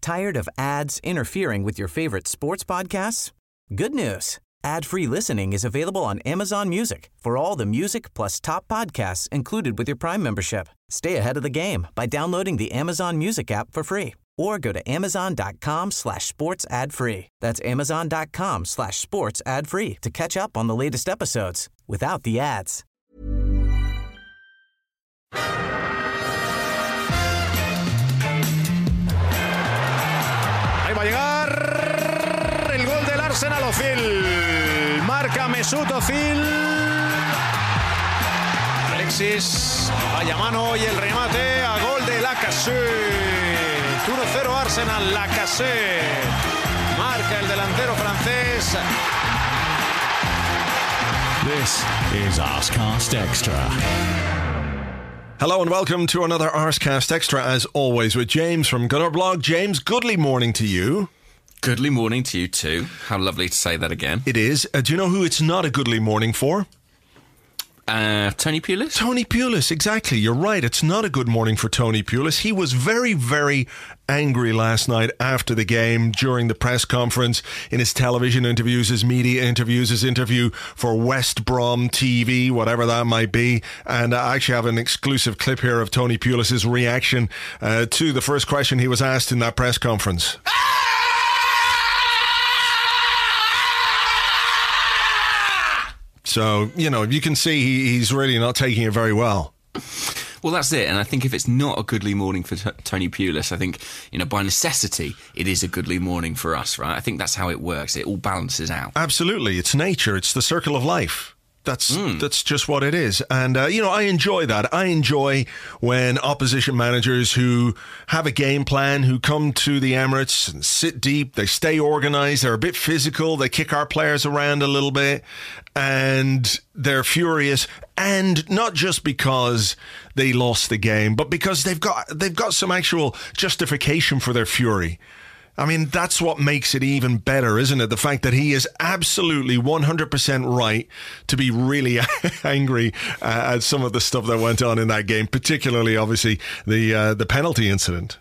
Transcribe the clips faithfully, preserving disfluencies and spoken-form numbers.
Tired of ads interfering with your favorite sports podcasts? Good news. Ad-free listening is available on Amazon Music for all the music plus top podcasts included with your Prime membership. Stay ahead of the game by downloading the Amazon Music app for free or go to amazon.com slash sports ad free. That's amazon.com slash sports ad free to catch up on the latest episodes without the ads. Ahí va a llegar el gol del Arsenal. Özil marca Mesut Özil. Alexis, vaya mano y el remate a gol de Lacazette. uno cero Arsenal, Lacazette marca el delantero francés. This is Arsecast Extra. Hello and welcome to another Arsecast Extra, as always, with James from Gunnerblog. James, goodly morning to you. Goodly morning to you too. How lovely to say that again. It is. Uh, do you know who it's not a goodly morning for? Uh, Tony Pulis? Tony Pulis, exactly. You're right. It's not a good morning for Tony Pulis. He was very, very angry last night after the game, during the press conference, in his television interviews, his media interviews, his interview for West Brom T V, whatever that might be. And I actually have an exclusive clip here of Tony Pulis' reaction uh, to the first question he was asked in that press conference. So, you know, you can see he, he's really not taking it very well. Well, that's it. And I think if it's not a goodly morning for t- Tony Pulis, I think, you know, by necessity, it is a goodly morning for us, right? I think that's how it works. It all balances out. Absolutely. It's nature. It's the circle of life. That's mm. that's just what it is. And, uh, you know, I enjoy that. I enjoy when opposition managers who have a game plan, who come to the Emirates and sit deep, they stay organised, they're a bit physical, they kick our players around a little bit, and they're furious. And not just because they lost the game, but because they've got they've got some actual justification for their fury. I mean, that's what makes it even better, isn't it? The fact that he is absolutely one hundred percent right to be really angry uh, at some of the stuff that went on in that game, particularly, obviously, the uh, the penalty incident.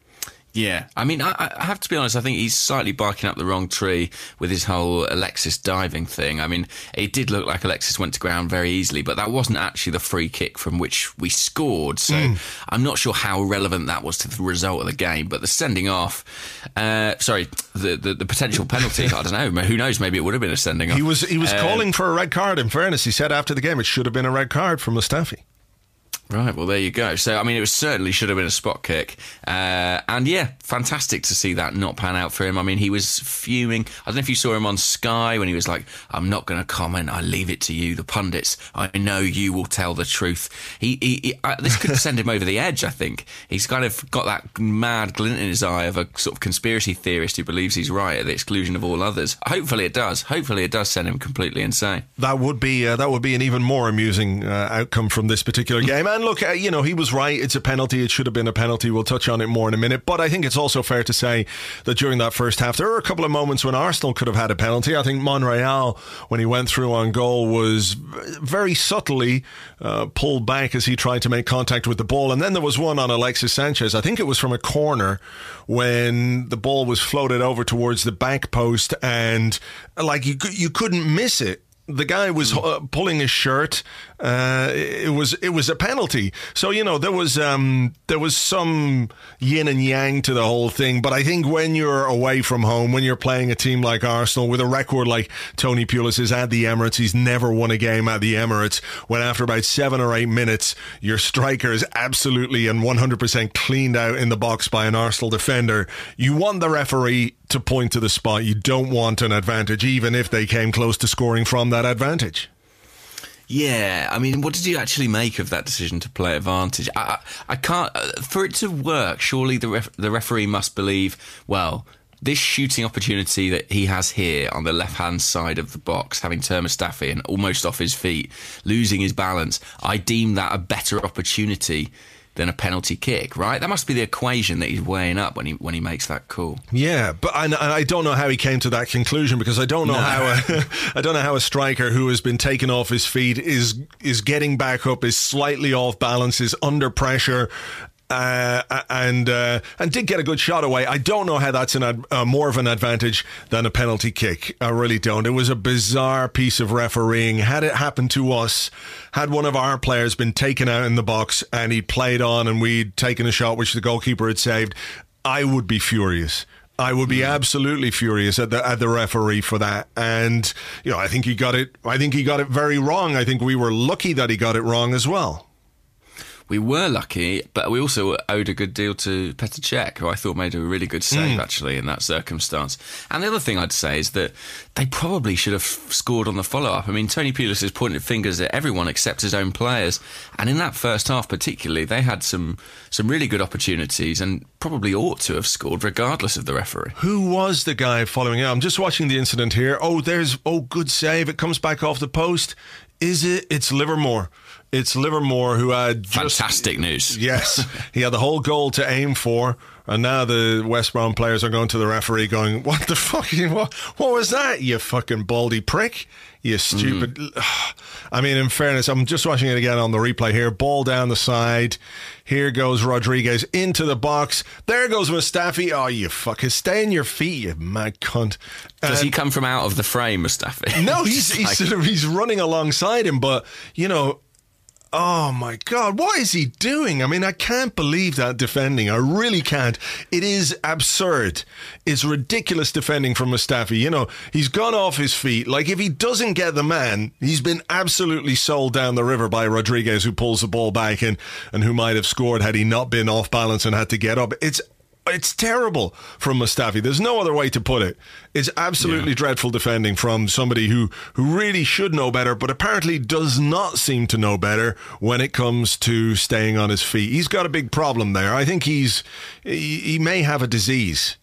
Yeah, I mean, I, I have to be honest, I think he's slightly barking up the wrong tree with his whole Alexis diving thing. I mean, it did look like Alexis went to ground very easily, but that wasn't actually the free kick from which we scored. So mm. I'm not sure how relevant that was to the result of the game, but the sending off, uh, sorry, the, the, the potential penalty, I don't know, who knows, maybe it would have been a sending off. He was, he was uh, calling for a red card, in fairness. He said after the game it should have been a red card for Mustafi. Right, well, there you go. So, I mean, it was certainly should have been a spot kick. Uh, and, yeah, fantastic to see that not pan out for him. I mean, he was fuming. I don't know if you saw him on Sky when he was like, I'm not going to comment. I leave it to you, the pundits. I know you will tell the truth. He, he, he uh, This could send him over the edge, I think. He's kind of got that mad glint in his eye of a sort of conspiracy theorist who believes he's right at the exclusion of all others. Hopefully it does. Hopefully it does send him completely insane. That would be, uh, that would be an even more amusing uh, outcome from this particular game. And look, uh, you know, he was right. It's a penalty. It should have been a penalty. We'll touch on it more in a minute. But I think it's also fair to say that during that first half, there were a couple of moments when Arsenal could have had a penalty. I think Monreal, when he went through on goal, was very subtly uh, pulled back as he tried to make contact with the ball. And then there was one on Alexis Sanchez. I think it was from a corner when the ball was floated over towards the back post, and like you, you couldn't miss it. The guy was uh, pulling his shirt. Uh, it was it was a penalty. So, you know, there was um, there was some yin and yang to the whole thing. But I think when you're away from home, when you're playing a team like Arsenal with a record like Tony Pulis is at the Emirates, he's never won a game at the Emirates. When after about seven or eight minutes, your striker is absolutely and one hundred percent cleaned out in the box by an Arsenal defender, you want the referee to point to the spot. You don't want an advantage, even if they came close to scoring from that advantage. Yeah, I mean, what did you actually make of that decision to play advantage? I, I can't. For it to work, surely the ref, the referee must believe, well, this shooting opportunity that he has here on the left-hand side of the box, having Mustafi and almost off his feet, losing his balance, I deem that a better opportunity than a penalty kick, right? That must be the equation that he's weighing up when he when he makes that call. Yeah, but I, I don't know how he came to that conclusion, because I don't know no. how a, I don't know how a striker who has been taken off his feet is is getting back up, is slightly off balance, is under pressure, Uh, and uh, and did get a good shot away. I don't know how that's an ad, uh, more of an advantage than a penalty kick. I really don't. It was a bizarre piece of refereeing. Had it happened to us, had one of our players been taken out in the box and he'd played on and we'd taken a shot which the goalkeeper had saved, I would be furious. I would be absolutely furious at the at the referee for that. And you know, I think he got it. I think he got it very wrong. I think we were lucky that he got it wrong as well. We were lucky, but we also owed a good deal to Petr Cech, who I thought made a really good save, mm. actually, in that circumstance. And the other thing I'd say is that they probably should have scored on the follow-up. I mean, Tony Pulis has pointed fingers at everyone except his own players. And in that first half particularly, they had some, some really good opportunities and probably ought to have scored regardless of the referee. Who was the guy following it? I'm just watching the incident here. Oh, there's, oh, good save. It comes back off the post. Is it? It's Livermore. It's Livermore who had just... Fantastic news. Yes. He had the whole goal to aim for, and now the West Brom players are going to the referee going, what the fuck? What, what was that, you fucking baldy prick? You stupid... Mm. I mean, in fairness, I'm just watching it again on the replay here. Ball down the side. Here goes Rodriguez into the box. There goes Mustafi. Oh, you fucker. Stay in your feet, you mad cunt. Does and, he come from out of the frame, Mustafi? No, he's, he's, like... sort of, he's running alongside him, but, you know... Oh my God, what is he doing? I mean, I can't believe that defending. I really can't. It is absurd. It's ridiculous defending from Mustafi. You know, he's gone off his feet. Like, if he doesn't get the man, he's been absolutely sold down the river by Rodriguez, who pulls the ball back and, and who might have scored had he not been off balance and had to get up. It's It's terrible from Mustafi. There's no other way to put it. It's absolutely yeah. dreadful defending from somebody who, who really should know better, but apparently does not seem to know better when it comes to staying on his feet. He's got a big problem there. I think he's he, he may have a disease.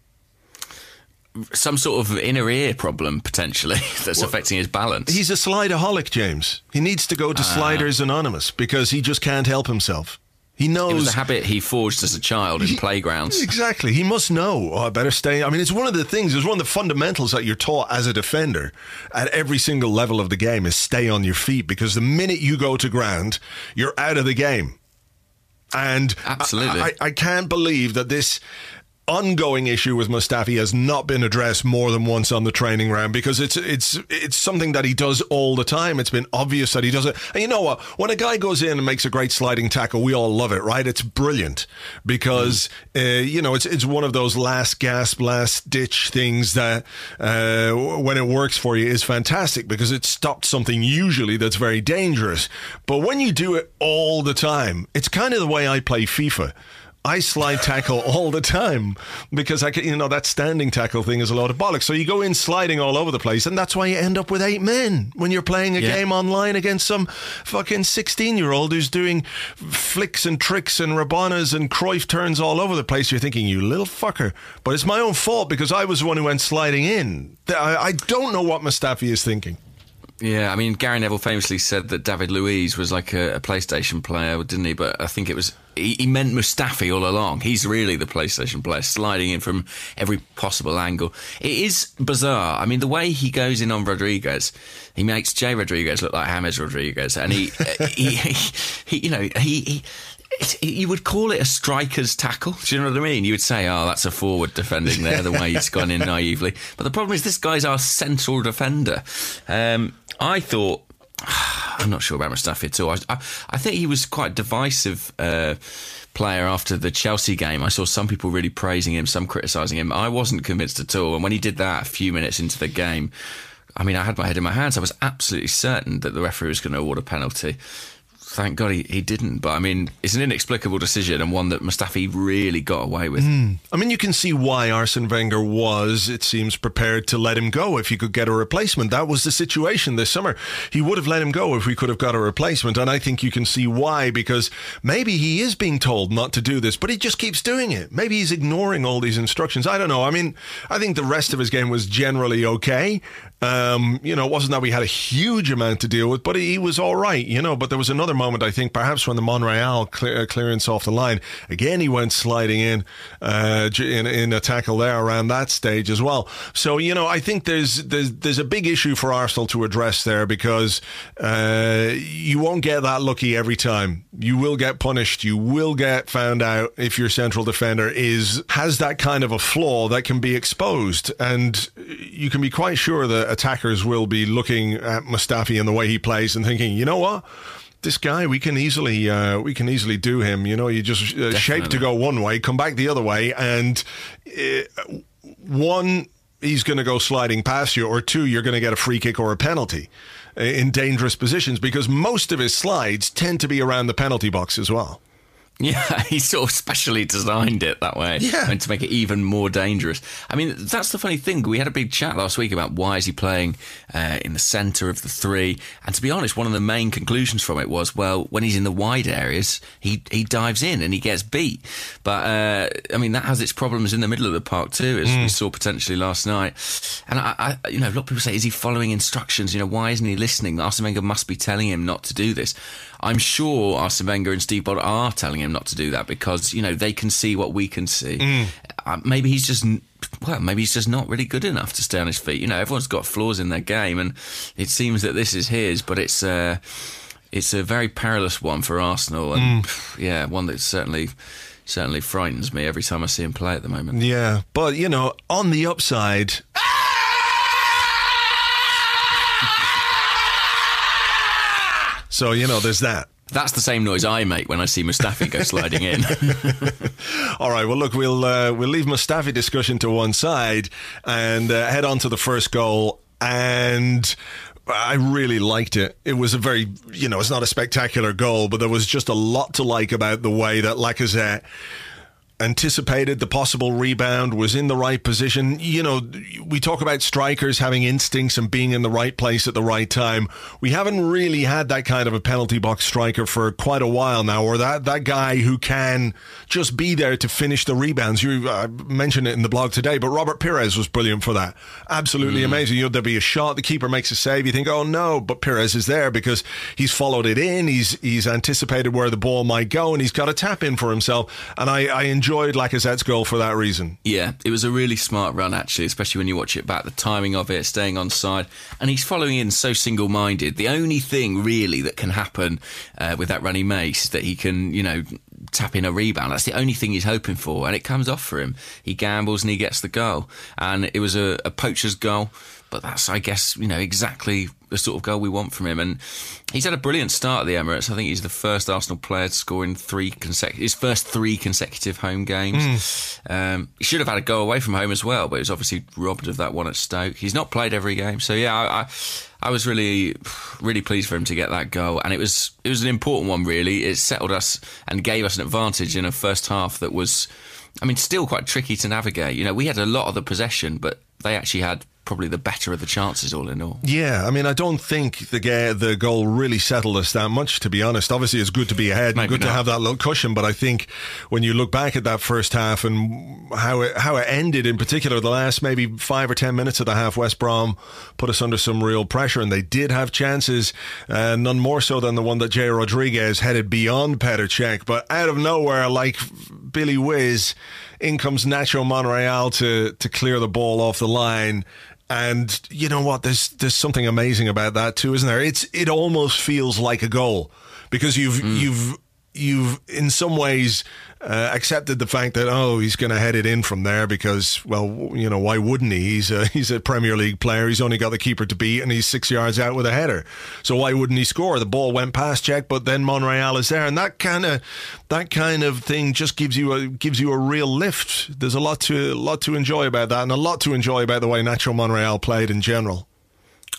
Some sort of inner ear problem, potentially, that's well, affecting his balance. He's a slideaholic, James. He needs to go to uh, Sliders Anonymous because he just can't help himself. He knows. It was a habit he forged as a child in he, playgrounds. Exactly. He must know, oh, I better stay. I mean, it's one of the things, it's one of the fundamentals that you're taught as a defender at every single level of the game is stay on your feet, because the minute you go to ground, you're out of the game. And absolutely. I, I, I can't believe that this ongoing issue with Mustafi has not been addressed more than once on the training ground, because it's it's it's something that he does all the time. It's been obvious that he does it. And you know what? When a guy goes in and makes a great sliding tackle, we all love it, right? It's brilliant because, mm. uh, you know, it's it's one of those last gasp, last ditch things that uh, when it works for you is fantastic, because it stopped something usually that's very dangerous. But when you do it all the time, it's kind of the way I play FIFA. I slide tackle all the time because I can, you know, that standing tackle thing is a lot of bollocks. So you go in sliding all over the place, and that's why you end up with eight men when you're playing a yeah. game online against some fucking sixteen-year-old who's doing flicks and tricks and Rabanas and Cruyff turns all over the place. You're thinking, you little fucker. But it's my own fault because I was the one who went sliding in. I, I don't know what Mustafi is thinking. Yeah, I mean, Gary Neville famously said that David Luiz was like a, a PlayStation player, didn't he? But I think it was, he, he meant Mustafi all along. He's really the PlayStation player, sliding in from every possible angle. It is bizarre. I mean, the way he goes in on Rodriguez, he makes Jay Rodriguez look like James Rodriguez. And he, he, he, he, you know, he... he you would call it a striker's tackle. Do you know what I mean? You would say, oh, that's a forward defending there, the way he's gone in naively. But the problem is this guy's our central defender. Um, I thought... I'm not sure about Mustafi at all. I, I, I think he was quite a divisive uh, player after the Chelsea game. I saw some people really praising him, some criticising him. I wasn't convinced at all. And when he did that a few minutes into the game, I mean, I had my head in my hands. I was absolutely certain that the referee was going to award a penalty. Thank God he, he didn't. But, I mean, it's an inexplicable decision and one that Mustafi really got away with. Mm. I mean, you can see why Arsene Wenger was, it seems, prepared to let him go if he could get a replacement. That was the situation this summer. He would have let him go if we could have got a replacement. And I think you can see why, because maybe he is being told not to do this, but he just keeps doing it. Maybe he's ignoring all these instructions. I don't know. I mean, I think the rest of his game was generally okay. Um, you know, it wasn't that we had a huge amount to deal with, but he was all right, you know. But there was another moment, I think, perhaps when the Monreal clear, clearance off the line. Again, he went sliding in, uh, in in a tackle there around that stage as well. So, you know, I think there's there's, there's a big issue for Arsenal to address there, because uh, you won't get that lucky every time. You will get punished. You will get found out if your central defender is has that kind of a flaw that can be exposed. And you can be quite sure that attackers will be looking at Mustafi and the way he plays and thinking, you know what? This guy, we can easily uh, we can easily do him. You know, you just uh, shape to go one way, come back the other way, and uh, one, he's going to go sliding past you, or two, you're going to get a free kick or a penalty in dangerous positions, because most of his slides tend to be around the penalty box as well. Yeah, he sort of specially designed it that way, yeah, and to make it even more dangerous. I mean, that's the funny thing. We had a big chat last week about why is he playing uh, in the centre of the three, and to be honest, one of the main conclusions from it was, well, when he's in the wide areas, he he dives in and he gets beat. But uh, I mean, that has its problems in the middle of the park too, as mm. we saw potentially last night. And I, I, you know, a lot of people say, is he following instructions? You know, why isn't he listening? Arsene Wenger must be telling him not to do this. I'm sure Arsene Wenger and Steve Bold are telling him not to do that, because, you know, they can see what we can see. Mm. Uh, maybe he's just, well, maybe he's just not really good enough to stay on his feet. You know, everyone's got flaws in their game, and it seems that this is his, but it's uh, it's a very perilous one for Arsenal, and mm. yeah, one that certainly certainly frightens me every time I see him play at the moment. Yeah, but, you know, on the upside... So, you know, there's that. That's the same noise I make when I see Mustafi go sliding in. All right, well, look, we'll uh, we'll leave Mustafi discussion to one side and uh, head on to the first goal. And I really liked it. It was a very, you know, it's not a spectacular goal, but there was just a lot to like about the way that Lacazette anticipated the possible rebound, was in the right position. You know, we talk about strikers having instincts and being in the right place at the right time. We haven't really had that kind of a penalty box striker for quite a while now, or that, that guy who can just be there to finish the rebounds. You uh, mentioned it in the blog today, but Robert Pires was brilliant for that. Absolutely mm. amazing. You know, there'll be a shot, the keeper makes a save, you think, oh no, but Pires is there because he's followed it in, he's he's anticipated where the ball might go, and he's got a tap in for himself. And I, I enjoy enjoyed Lacazette's goal for that reason. Yeah, it was a really smart run, actually, especially when you watch it back, the timing of it, staying on side, and he's following in so single-minded. The only thing really that can happen uh, with that run he makes is that he can, you know, tap in a rebound. That's the only thing he's hoping for, and it comes off for him. He gambles and he gets the goal, and it was a, a poacher's goal. But that's, I guess, you know, exactly the sort of goal we want from him. And he's had a brilliant start at the Emirates. I think he's the first Arsenal player to score in three consecutive, his first three consecutive home games. Mm. Um, he should have had a goal away from home as well, but he was obviously robbed of that one at Stoke. He's not played every game. So, yeah, I, I, I was really, really pleased for him to get that goal. And it was, it was an important one, really. It settled us and gave us an advantage in a first half that was, I mean, still quite tricky to navigate. You know, we had a lot of the possession, but they actually had probably the better of the chances all in all. Yeah, I mean, I don't think the ga- the goal really settled us that much, to be honest. Obviously, it's good to be ahead and good not. to have that little cushion, but I think when you look back at that first half and how it, how it ended, in particular, the last maybe five or ten minutes of the half, West Brom put us under some real pressure, and they did have chances, uh, none more so than the one that Jay Rodriguez headed beyond Petr Cech, but out of nowhere, like Billy Whiz, in comes Nacho Monreal to, to clear the ball off the line. And you know what? There's there's something amazing about that too, isn't there? It's it almost feels like a goal because you've mm. you've you've in some ways uh, accepted the fact that oh he's going to head it in from there because well you know why wouldn't he? He's a he's a Premier League player. He's only got the keeper to beat and he's six yards out with a header. So why wouldn't he score? The ball went past Cech, but then Monreal is there, and that kind of that kind of thing just gives you a gives you a real lift. There's a lot to a lot to enjoy about that, and a lot to enjoy about the way Nacho Monreal played in general.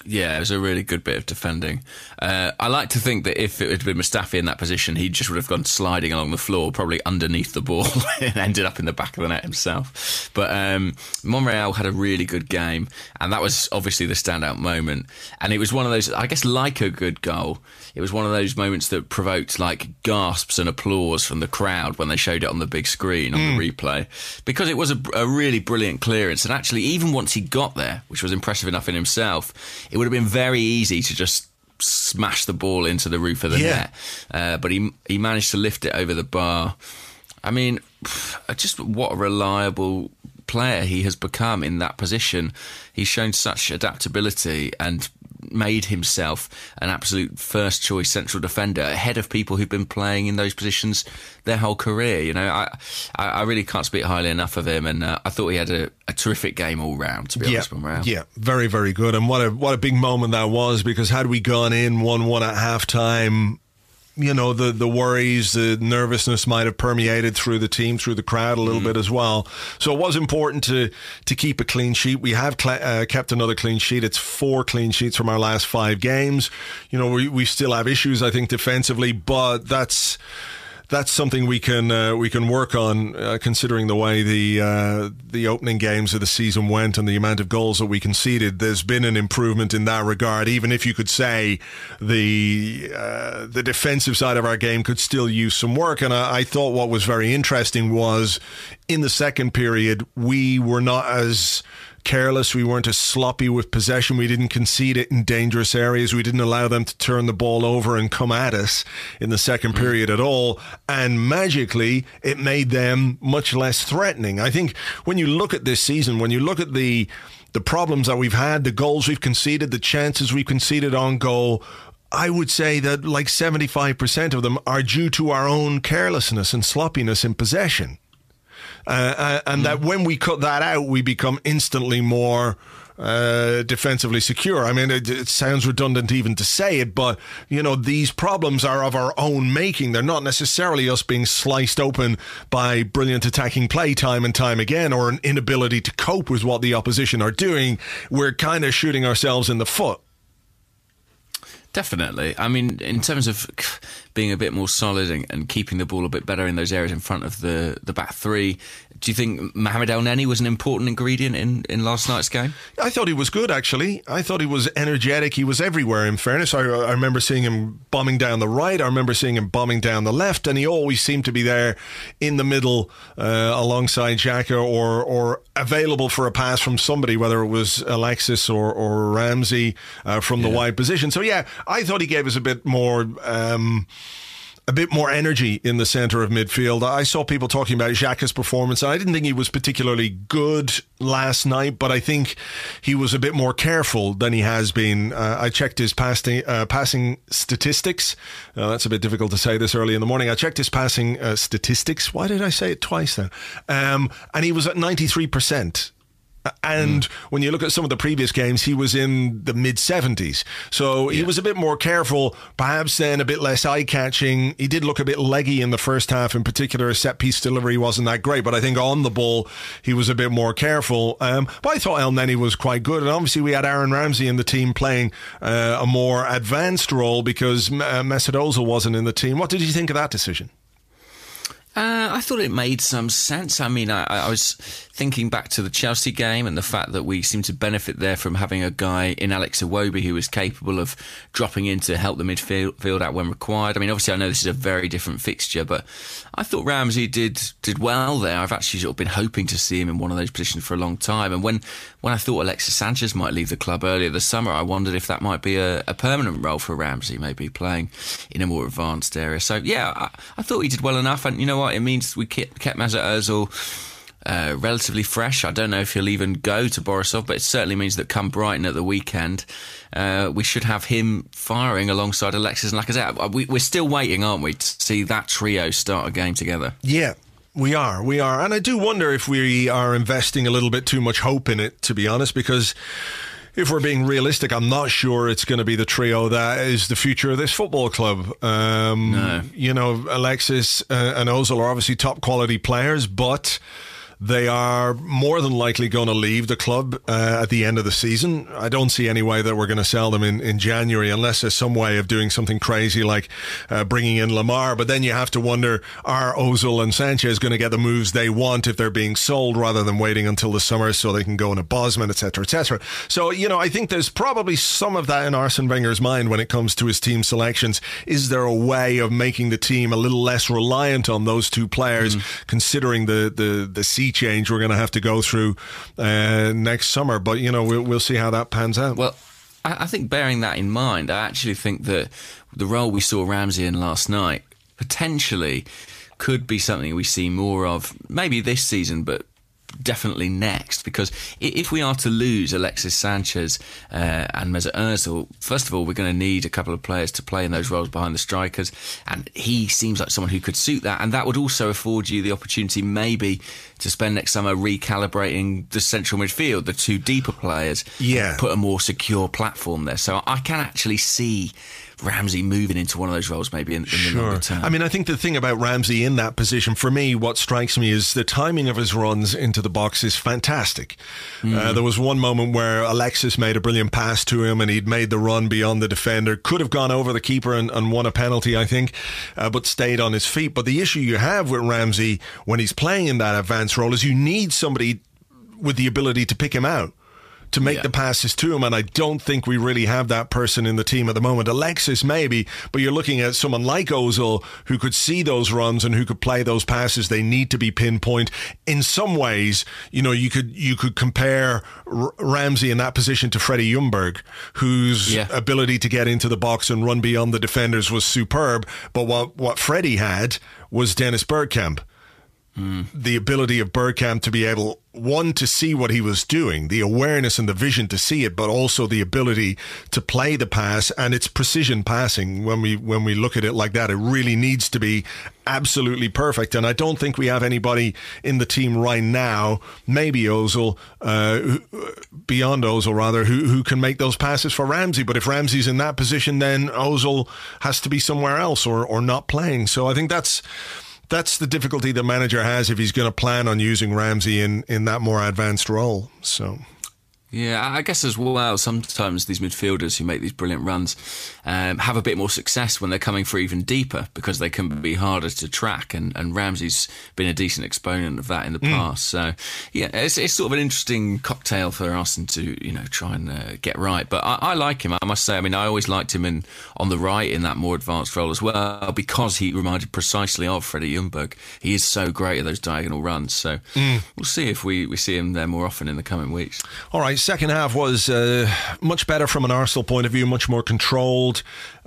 Yeah, it was a really good bit of defending. Uh, I like to think that if it had been Mustafi in that position, he just would have gone sliding along the floor, probably underneath the ball, and ended up in the back of the net himself. But um, Monreal had a really good game, and that was obviously the standout moment. And it was one of those, I guess, like a good goal, it was one of those moments that provoked like gasps and applause from the crowd when they showed it on the big screen on mm. the replay, because it was a, a really brilliant clearance. And actually, even once he got there, which was impressive enough in himself, it would have been very easy to just smash the ball into the roof of the yeah. net. Uh, but he he managed to lift it over the bar. I mean, just what a reliable player he has become in that position. He's shown such adaptability and made himself an absolute first choice central defender ahead of people who've been playing in those positions their whole career. You know, I I, I really can't speak highly enough of him, and uh, I thought he had a, a terrific game all round, to be yeah, honest. Monreal. Yeah, very, very good. And what a what a big moment that was, because had we gone in one one at half time, you know, the, the worries, the nervousness might have permeated through the team, through the crowd a little mm. bit as well. So it was important to to keep a clean sheet. We have cl- uh, kept another clean sheet. It's four clean sheets from our last five games. You know, we, we still have issues, I think, defensively, but that's... That's something we can uh, we can work on, uh, considering the way the uh, the opening games of the season went and the amount of goals that we conceded. There's been an improvement in that regard, even if you could say the uh, the defensive side of our game could still use some work. And I, I thought what was very interesting was in the second period, we were not as careless, we weren't as sloppy with possession, we didn't concede it in dangerous areas, we didn't allow them to turn the ball over and come at us in the second period at all, and magically it made them much less threatening. I think when you look at this season, when you look at the the problems that we've had, the goals we've conceded, the chances we've conceded on goal, I would say that like seventy-five percent of them are due to our own carelessness and sloppiness in possession. Uh, and mm. that when we cut that out, we become instantly more uh, defensively secure. I mean, it, it sounds redundant even to say it, but, you know, these problems are of our own making. They're not necessarily us being sliced open by brilliant attacking play time and time again, or an inability to cope with what the opposition are doing. We're kind of shooting ourselves in the foot. Definitely. I mean, in terms of being a bit more solid and, and keeping the ball a bit better in those areas in front of the, the back three, do you think Mohamed El Neni was an important ingredient in, in last night's game? I thought he was good, actually. I thought he was energetic. He was everywhere, in fairness. I, I remember seeing him bombing down the right. I remember seeing him bombing down the left, and he always seemed to be there in the middle uh, alongside Xhaka, or or available for a pass from somebody, whether it was Alexis or, or Ramsey uh, from the yeah. wide position. So, yeah, I thought he gave us a bit more... Um, a bit more energy in the centre of midfield. I saw people talking about Xhaka's performance, and I didn't think he was particularly good last night, but I think he was a bit more careful than he has been. Uh, I checked his passing, uh, passing statistics. Uh, that's a bit difficult to say this early in the morning. I checked his passing uh, statistics. Why did I say it twice then? Um, and he was at ninety-three percent. And mm. when you look at some of the previous games, he was in the mid-seventies. So yeah. he was a bit more careful, perhaps then a bit less eye-catching. He did look a bit leggy in the first half. In particular, his set-piece delivery wasn't that great. But I think on the ball, he was a bit more careful. Um, but I thought El Neni was quite good. And obviously, we had Aaron Ramsey in the team playing uh, a more advanced role because uh, Mesut Ozil wasn't in the team. What did you think of that decision? Uh, I thought it made some sense. I mean, I, I was thinking back to the Chelsea game and the fact that we seem to benefit there from having a guy in Alex Iwobi who is capable of dropping in to help the midfield out when required. I mean, obviously, I know this is a very different fixture, but I thought Ramsey did did well there. I've actually sort of been hoping to see him in one of those positions for a long time. And when, when I thought Alexis Sanchez might leave the club earlier this summer, I wondered if that might be a, a permanent role for Ramsey, maybe playing in a more advanced area. So, yeah, I, I thought he did well enough. And you know what? It means we kept, kept Mesut Ozil uh, relatively fresh. I don't know if he'll even go to Borisov, but it certainly means that come Brighton at the weekend, uh, we should have him firing alongside Alexis and Lacazette. We, we're still waiting, aren't we, to see that trio start a game together? Yeah. We are, we are. And I do wonder if we are investing a little bit too much hope in it, to be honest, because if we're being realistic, I'm not sure it's going to be the trio that is the future of this football club. Um, no. You know, Alexis uh, and Ozil are obviously top quality players, but They are more than likely going to leave the club uh, at the end of the season. I don't see any way that we're going to sell them in, in January unless there's some way of doing something crazy like uh, bringing in Lamar. But then you have to wonder, are Ozil and Sanchez going to get the moves they want if they're being sold rather than waiting until the summer so they can go into Bosman, et cetera, et cetera. So, you know, I think there's probably some of that in Arsene Wenger's mind when it comes to his team selections. Is there a way of making the team a little less reliant on those two players, mm. considering the, the, the sea change we're going to have to go through uh, next summer? But, you know, we'll, we'll see how that pans out. Well, I, I think bearing that in mind, I actually think that the role we saw Ramsey in last night potentially could be something we see more of, maybe this season, but definitely next, because if we are to lose Alexis Sanchez uh, and Mesut Ozil, first of all, we're going to need a couple of players to play in those roles behind the strikers, and he seems like someone who could suit that, and that would also afford you the opportunity maybe to spend next summer recalibrating the central midfield, the two deeper players, yeah, put a more secure platform there. So I can actually see Ramsey moving into one of those roles maybe in, in the sure. longer term. I mean, I think the thing about Ramsey in that position, for me, what strikes me is the timing of his runs into the box is fantastic. Mm. Uh, there was one moment where Alexis made a brilliant pass to him and he'd made the run beyond the defender, could have gone over the keeper and, and won a penalty, I think, uh, but stayed on his feet. But the issue you have with Ramsey when he's playing in that advanced role is you need somebody with the ability to pick him out, to make yeah. the passes to him, and I don't think we really have that person in the team at the moment. Alexis maybe, but you're looking at someone like Ozil who could see those runs and who could play those passes. They need to be pinpoint. In some ways, you know, you could you could compare R- Ramsey in that position to Freddie Ljungberg, whose yeah. ability to get into the box and run beyond the defenders was superb, but what, what Freddie had was Dennis Bergkamp. Mm. The ability of Bergkamp to be able, one, to see what he was doing, the awareness and the vision to see it, but also the ability to play the pass, and it's precision passing. When we when we look at it like that, it really needs to be absolutely perfect, and I don't think we have anybody in the team right now, maybe Ozil, uh, beyond Ozil rather, who, who can make those passes for Ramsey. But if Ramsey's in that position, then Ozil has to be somewhere else or, or not playing. So I think that's That's the difficulty the manager has if he's going to plan on using Ramsey in, in that more advanced role. So, yeah, I guess as well, sometimes these midfielders who make these brilliant runs um, have a bit more success when they're coming for even deeper because they can be harder to track, and, and Ramsey's been a decent exponent of that in the mm. past. So, yeah, it's, it's sort of an interesting cocktail for Arsene to, you know, try and uh, get right. But I, I like him, I must say. I mean, I always liked him in on the right in that more advanced role as well, because he reminded precisely of Freddie Ljungberg. He is so great at those diagonal runs. So mm. we'll see if we, we see him there more often in the coming weeks. All right, second half was uh, much better from an Arsenal point of view, much more controlled.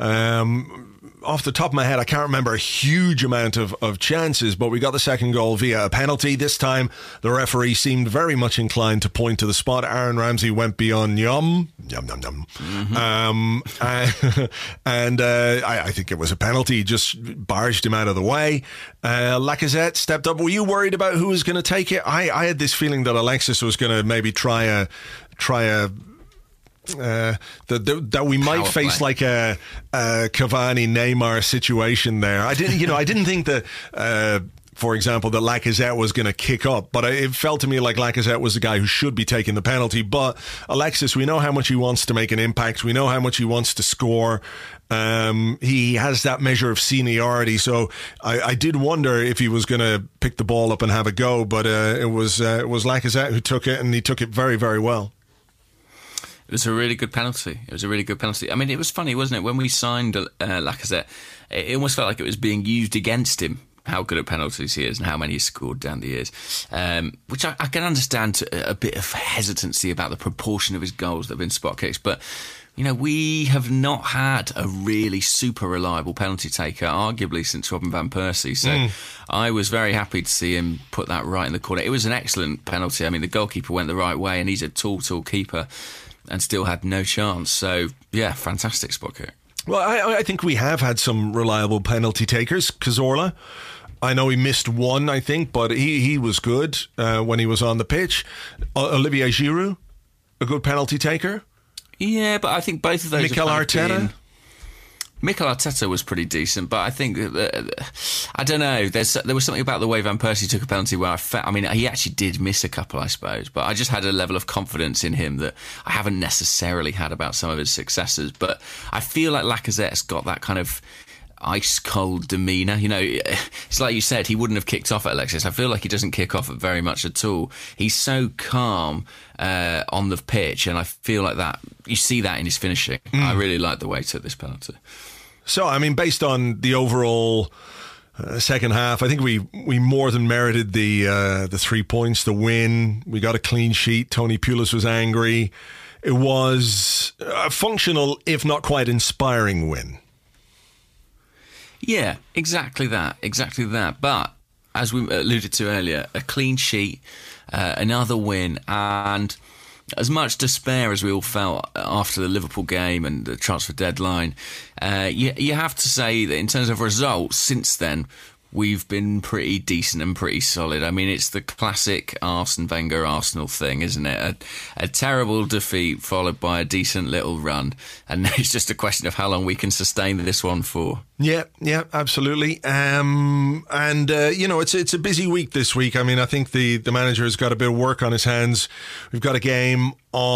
Um, off the top of my head, I can't remember a huge amount of, of chances, but we got the second goal via a penalty. This time, the referee seemed very much inclined to point to the spot. Aaron Ramsey went beyond yum, yum, yum, yum. Mm-hmm. Um, uh, and uh, I, I think it was a penalty, just barged him out of the way. Uh, Lacazette stepped up. Were you worried about who was going to take it? I, I had this feeling that Alexis was going to maybe try a try a uh, that that we might Power face play. like a, a Cavani Neymar situation there. I didn't, you know, I didn't think that. Uh, For example, that Lacazette was going to kick up, but it felt to me like Lacazette was the guy who should be taking the penalty. But Alexis, we know how much he wants to make an impact. We know how much he wants to score. Um, he has that measure of seniority. So I, I did wonder if he was going to pick the ball up and have a go, but uh, it was uh, it was Lacazette who took it, and he took it very, very well. It was a really good penalty. It was a really good penalty. I mean, it was funny, wasn't it? When we signed uh, Lacazette, it almost felt like it was being used against him, how good at penalties he is and how many he's scored down the years, um, which I, I can understand to a bit of hesitancy about the proportion of his goals that have been spot kicks. But, you know, we have not had a really super reliable penalty taker, arguably since Robin van Persie. So mm. I was very happy to see him put that right in the corner. It was an excellent penalty. I mean, the goalkeeper went the right way, and he's a tall, tall keeper and still had no chance. So, yeah, fantastic spot kick. Well, I, I think we have had some reliable penalty takers. Cazorla, I know he missed one, I think, but he, he was good uh, when he was on the pitch. Uh, Olivier Giroud, a good penalty taker. Yeah, but I think both of those Mikel have Arteta. been... Mikel Arteta was pretty decent, but I think uh, I don't know. There's there was something about the way Van Persie took a penalty where I felt. I mean, he actually did miss a couple, I suppose, but I just had a level of confidence in him that I haven't necessarily had about some of his successors. But I feel like Lacazette's got that kind of ice cold demeanour. You know, it's like you said, he wouldn't have kicked off at Alexis. I feel like he doesn't kick off at very much at all. He's so calm uh, on the pitch, and I feel like that you see that in his finishing. Mm. I really like the way he took this penalty. So, I mean, based on the overall uh, second half, I think we we more than merited the uh, the three points, the win. We got a clean sheet. Tony Pulis was angry. It was a functional, if not quite inspiring, win. Yeah, exactly that, exactly that. But as we alluded to earlier, a clean sheet, uh, another win, and as much despair as we all felt after the Liverpool game and the transfer deadline, uh, you, you have to say that in terms of results since then, we've been pretty decent and pretty solid. I mean, it's the classic Arsene Wenger Arsenal thing, isn't it? A, a terrible defeat followed by a decent little run. And it's just a question of how long we can sustain this one for. Yeah, yeah, absolutely. Um, and, uh, you know, it's it's a busy week this week. I mean, I think the, the manager has got a bit of work on his hands. We've got a game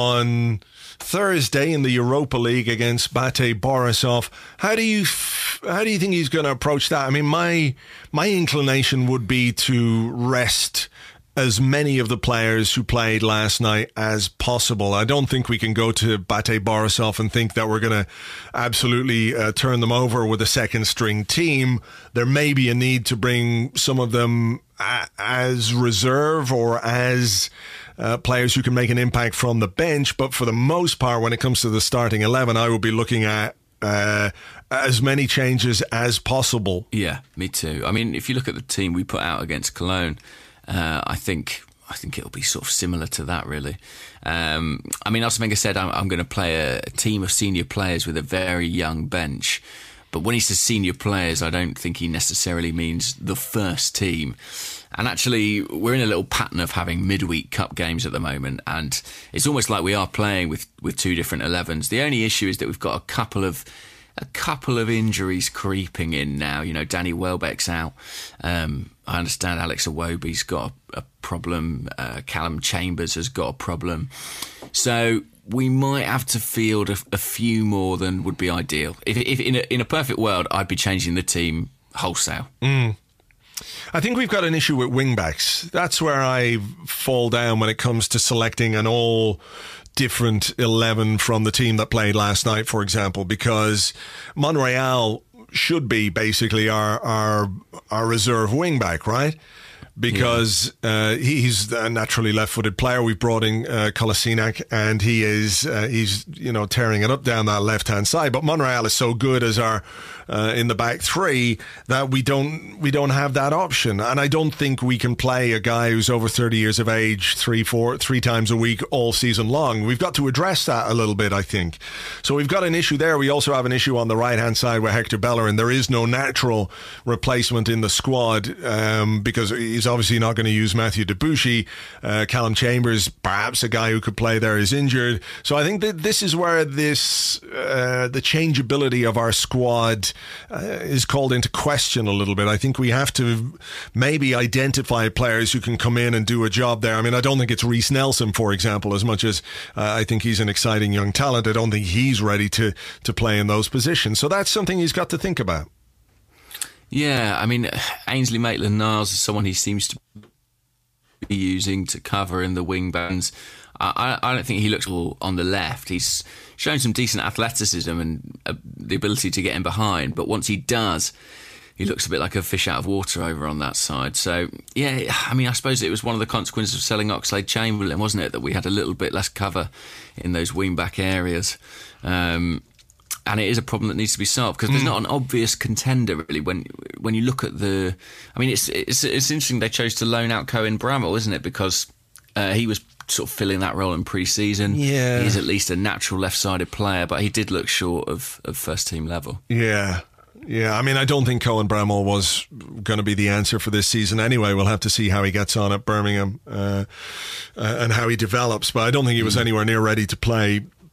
on Thursday in the Europa League against Bate Borisov. How do you how do you think he's going to approach that? I mean, my my inclination would be to rest as many of the players who played last night as possible. I don't think we can go to Bate Borisov and think that we're going to absolutely uh, turn them over with a second string team. There may be a need to bring some of them a- as reserve or as Uh, players who can make an impact from the bench, but for the most part, when it comes to the starting eleven, I will be looking at uh, as many changes as possible. Yeah, me too. I mean, if you look at the team we put out against Cologne, uh, I think I think it'll be sort of similar to that, really. Um, I mean, Arsene Wenger said I'm, I'm going to play a, a team of senior players with a very young bench. But when he says senior players, I don't think he necessarily means the first team. And actually, we're in a little pattern of having midweek cup games at the moment, and it's almost like we are playing with, with two different elevens. The only issue is that we've got a couple of a couple of injuries creeping in now. You know, Danny Welbeck's out. Um, I understand Alex Iwobi's got a, a problem. Uh, Callum Chambers has got a problem. So we might have to field a, a few more than would be ideal. If, if in a, in a perfect world, I'd be changing the team wholesale. Mm. I think we've got an issue with wing-backs. That's where I fall down when it comes to selecting an all different eleven from the team that played last night, for example, because Monreal should be basically our our, our reserve wing-back, right? Because uh, he's a naturally left-footed player. We've brought in uh, Kolasinac, and he is uh, he's you know tearing it up down that left-hand side. But Monreal is so good as our uh, in the back three that we don't we don't have that option. And I don't think we can play a guy who's over thirty years of age three four three times a week all season long. We've got to address that a little bit, I think. So we've got an issue there. We also have an issue on the right-hand side with Hector Bellerin. There is no natural replacement in the squad um, because he's obviously not going to use Matthew Debuchy. Uh, Callum Chambers, perhaps a guy who could play there, is injured. So I think that this is where this uh, the changeability of our squad uh, is called into question a little bit. I think we have to maybe identify players who can come in and do a job there. I mean, I don't think it's Reece Nelson, for example, as much as uh, I think he's an exciting young talent. I don't think he's ready to, to play in those positions. So that's something he's got to think about. Yeah, I mean, Ainsley Maitland-Niles is someone he seems to be using to cover in the wing bands. I, I don't think he looks all on the left. He's shown some decent athleticism and uh, the ability to get in behind, but once he does, he looks a bit like a fish out of water over on that side. So, yeah, I mean, I suppose it was one of the consequences of selling Oxlade-Chamberlain, wasn't it, that we had a little bit less cover in those wing-back areas. Um And it is a problem that needs to be solved because there's mm. not an obvious contender really. When when you look at the, I mean, it's it's it's interesting they chose to loan out Cohen Bramall, isn't it? Because uh, he was sort of filling that role in pre-season. Yeah, he's at least a natural left-sided player, but he did look short of, of first-team level. Yeah. Yeah, I mean, I don't think Cohen Bramall was going to be the answer for this season anyway. We'll have to see how he gets on at Birmingham uh, uh, and how he develops. But I don't think he was anywhere near ready to play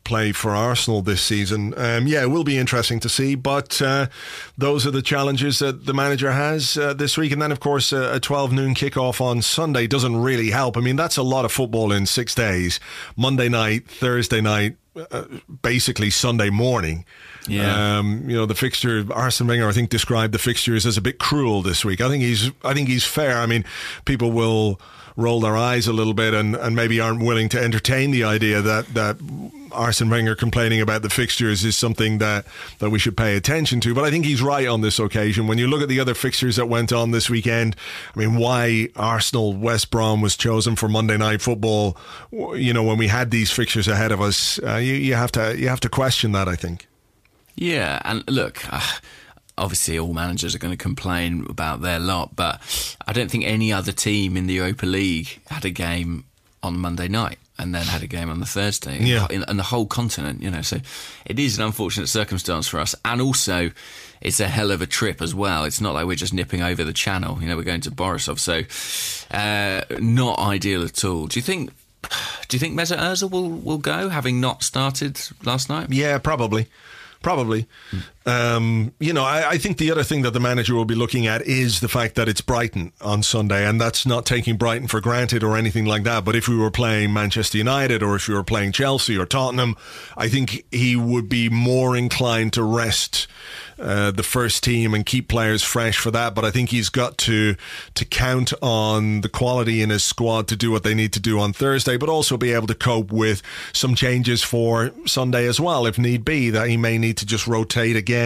play for Arsenal this season. Um, yeah, it will be interesting to see, but uh, those are the challenges that the manager has uh, this week. And then, of course, uh, a twelve noon kickoff on Sunday doesn't really help. I mean, that's a lot of football in six days. Monday night, Thursday night, uh, basically Sunday morning. Yeah. Um, you know, the fixture, Arsene Wenger, I think, described the fixtures as a bit cruel this week. I think he's I think he's fair. I mean, people will roll their eyes a little bit and, and maybe aren't willing to entertain the idea that, that Arsene Wenger complaining about the fixtures is something that, that we should pay attention to. But I think he's right on this occasion. When you look at the other fixtures that went on this weekend, I mean, why Arsenal West Brom was chosen for Monday Night Football, you know, when we had these fixtures ahead of us, uh, you, you have to you have to question that, I think. Yeah, and look, uh, obviously all managers are going to complain about their lot, but I don't think any other team in the Europa League had a game on Monday night and then had a game on the Thursday. Yeah. in, in the whole continent, you know. So it is an unfortunate circumstance for us, and also it's a hell of a trip as well. It's not like we're just nipping over the channel. You know, we're going to Borisov, so uh, not ideal at all. Do you think? Do you think Mesut Ozil will will go, having not started last night? Yeah, probably. Probably. Mm. Um, you know, I, I think the other thing that the manager will be looking at is the fact that it's Brighton on Sunday, and that's not taking Brighton for granted or anything like that. But if we were playing Manchester United or if we were playing Chelsea or Tottenham, I think he would be more inclined to rest uh, the first team and keep players fresh for that. But I think he's got to to count on the quality in his squad to do what they need to do on Thursday, but also be able to cope with some changes for Sunday as well, if need be, that he may need to just rotate again.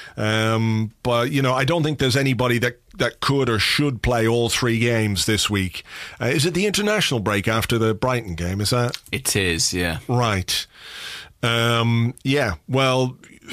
Um, but, you know, I don't think there's anybody that, that could or should play all three games this week. Uh, is it the international break after the Brighton game? Is that? It is, yeah. Right. Um, yeah, well,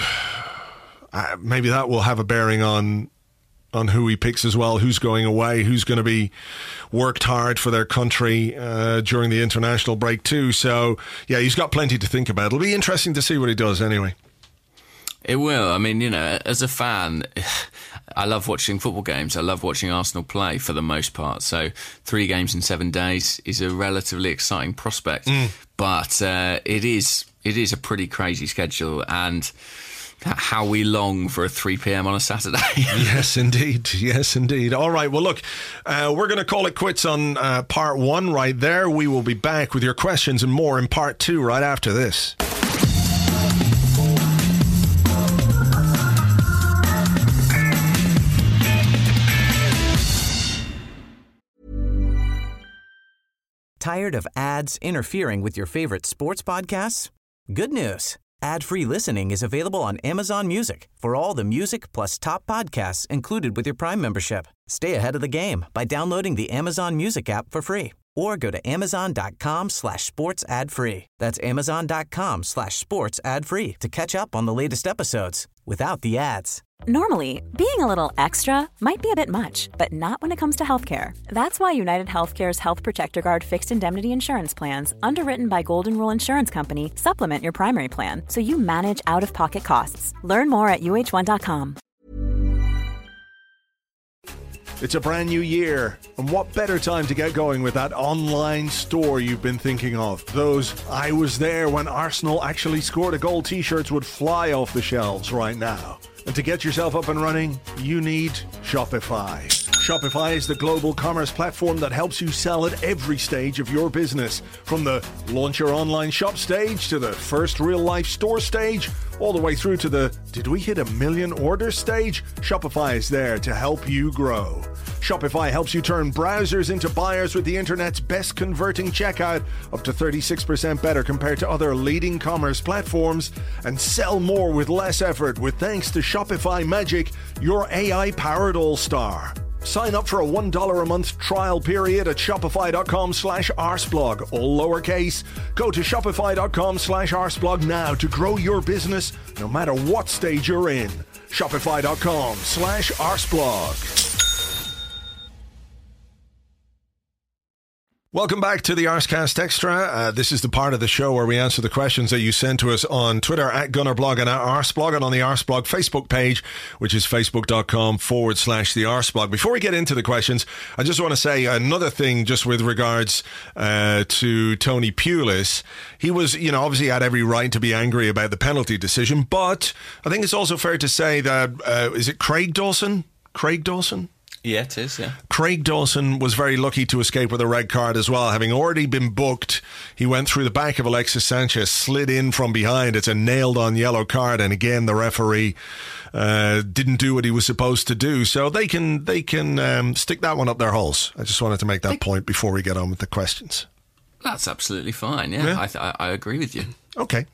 uh, maybe that will have a bearing on on who he picks as well, who's going away, who's going to be worked hard for their country uh, during the international break too. So, yeah, he's got plenty to think about. It'll be interesting to see what he does anyway. It will. I mean, you know, as a fan, I love watching football games. I love watching Arsenal play for the most part. So three games in seven days is a relatively exciting prospect. Mm. But uh, it is it is a pretty crazy schedule, and how we long for a three p.m. on a Saturday. Yes, indeed. Yes, indeed. All right. Well, look, uh, we're going to call it quits on uh, part one right there. We will be back with your questions and more in part two right after this. Tired of ads interfering with your favorite sports podcasts? Good news. Ad-free listening is available on Amazon Music for all the music plus top podcasts included with your Prime membership. Stay ahead of the game by downloading the Amazon Music app for free or go to amazon.com slash sports ad free. That's amazon.com slash sports ad free to catch up on the latest episodes without the ads. Normally, being a little extra might be a bit much, but not when it comes to healthcare. That's why United Healthcare's Health Protector Guard fixed indemnity insurance plans, underwritten by Golden Rule Insurance Company, supplement your primary plan so you manage out-of-pocket costs. Learn more at U H one dot com. It's a brand new year, and what better time to get going with that online store you've been thinking of? Those I was there when Arsenal actually scored a goal t-shirts would fly off the shelves right now. And to get yourself up and running, you need Shopify. Shopify is the global commerce platform that helps you sell at every stage of your business. From the launch your online shop stage to the first real-life store stage, all the way through to the did we hit a million orders stage? Shopify is there to help you grow. Shopify helps you turn browsers into buyers with the internet's best converting checkout, up to thirty-six percent better compared to other leading commerce platforms, and sell more with less effort with thanks to Shopify Magic, your A I-powered all-star. Sign up for a one dollar a month trial period at shopify.com slash arsblog, all lowercase. Go to shopify.com slash arsblog now to grow your business no matter what stage you're in. Shopify.com slash arsblog. Welcome back to the Arscast Extra. Uh, this is the part of the show where we answer the questions that you send to us on Twitter at Gunnerblog and at Arsblog, and on the Arsblog Facebook page, which is facebook.com forward slash the Arsblog. Before we get into the questions, I just want to say another thing just with regards uh, to Tony Pulis. He was, you know, obviously had every right to be angry about the penalty decision, but I think it's also fair to say that, uh, is it Craig Dawson? Craig Dawson? Yeah, it is, yeah. Craig Dawson was very lucky to escape with a red card as well. Having already been booked, he went through the back of Alexis Sanchez, slid in from behind. It's a nailed-on yellow card, and again, the referee uh, didn't do what he was supposed to do. So they can they can um, stick that one up their holes. I just wanted to make that they, point before we get on with the questions. That's absolutely fine, yeah. yeah. I, th- I agree with you. Okay.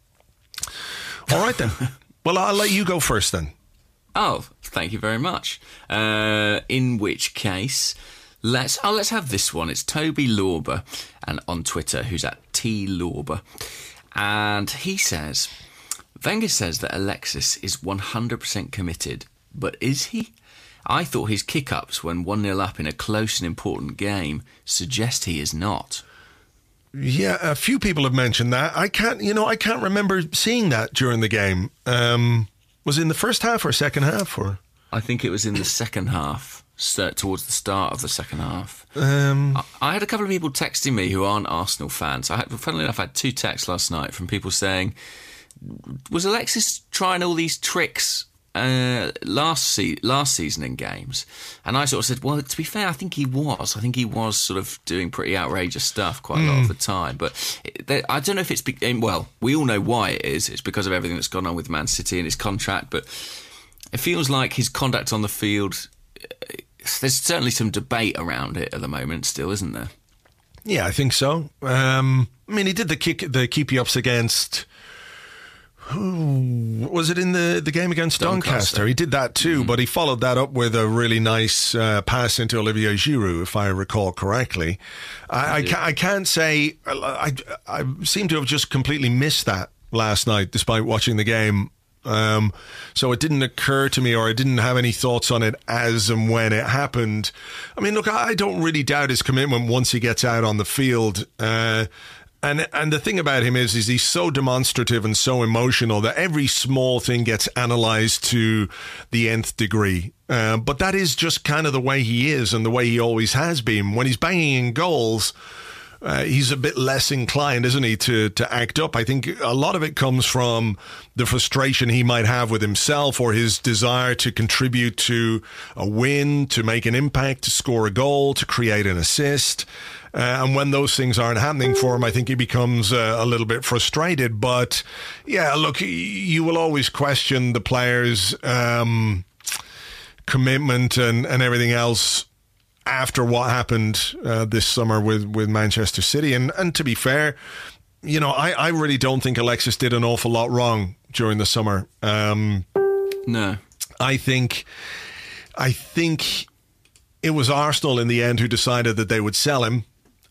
All right, then. Well, I'll let you go first, then. Oh, thank you very much. Uh, in which case, let's oh, let's have this one. It's Toby Lorber, and on Twitter, who's at T Lorber, and he says, Wenger says that Alexis is one hundred percent committed, but is he? I thought his kick-ups when one nil up in a close and important game suggest he is not. Yeah, a few people have mentioned that. I can't, you know, I can't remember seeing that during the game. Um... Was it in the first half or second half? Or I think it was in the second half, start, towards the start of the second half. Um, I, I had a couple of people texting me who aren't Arsenal fans. I had, funnily enough, I had two texts last night from people saying, was Alexis trying all these tricks uh, last se- last season in games? And I sort of said, well, to be fair, I think he was. I think he was sort of doing pretty outrageous stuff quite a lot mm. of the time. But it, I don't know if it's... Be- well, we all know why it is. It's because of everything that's gone on with Man City and his contract. But it feels like his conduct on the field... There's certainly some debate around it at the moment still, isn't there? Yeah, I think so. Um, I mean, he did the kick, the keepy-ups against... Who was it in the, the game against Doncaster? Doncaster? He did that too, mm. but he followed that up with a really nice uh, pass into Olivier Giroud, if I recall correctly. I, I, ca- I can't say... I, I, I seem to have just completely missed that last night, despite watching the game. Um, so it didn't occur to me, or I didn't have any thoughts on it as and when it happened. I mean, look, I don't really doubt his commitment once he gets out on the field. Uh, And and the thing about him is, is he's so demonstrative and so emotional that every small thing gets analysed to the nth degree. Uh, but that is just kind of the way he is and the way he always has been. When he's banging in goals, uh, he's a bit less inclined, isn't he, to, to act up. I think a lot of it comes from the frustration he might have with himself, or his desire to contribute to a win, to make an impact, to score a goal, to create an assist. Uh, and when those things aren't happening for him, I think he becomes uh, a little bit frustrated. But, yeah, look, you will always question the players' um, commitment and, and everything else after what happened uh, this summer with, with Manchester City. And, and to be fair, you know, I, I really don't think Alexis did an awful lot wrong during the summer. Um, no. I think... I think... It was Arsenal in the end who decided that they would sell him.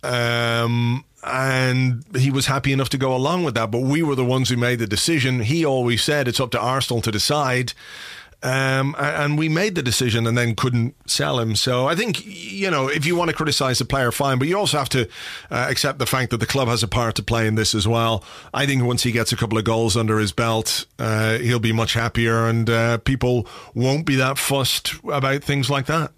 Um, and he was happy enough to go along with that. But we were the ones who made the decision. He always said it's up to Arsenal to decide. Um, and we made the decision and then couldn't sell him. So I think, you know, if you want to criticise the player, fine. But you also have to uh, accept the fact that the club has a part to play in this as well. I think once he gets a couple of goals under his belt, uh, he'll be much happier, and uh, people won't be that fussed about things like that.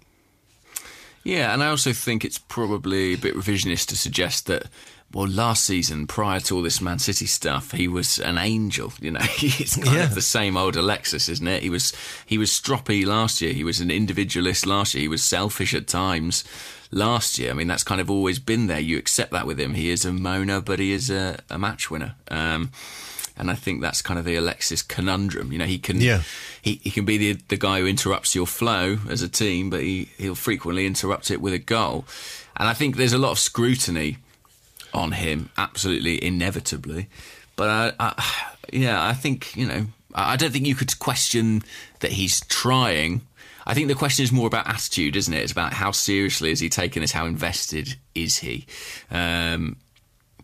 Yeah, and I also think it's probably a bit revisionist to suggest that, well, last season, prior to all this Man City stuff, he was an angel. You know, it's kind yeah. of the same old Alexis, isn't it? He was he was stroppy last year. He was an individualist last year. He was selfish at times last year. I mean, that's kind of always been there. You accept that with him. He is a moaner, but he is a, a match winner. Um, And I think that's kind of the Alexis conundrum. You know, he can yeah. he, he can be the the guy who interrupts your flow as a team, but he, he'll frequently interrupt it with a goal. And I think there's a lot of scrutiny on him, absolutely, inevitably. But, I, I, yeah, I think, you know, I don't think you could question that he's trying. I think the question is more about attitude, isn't it? It's about how seriously is he taking this, how invested is he? Um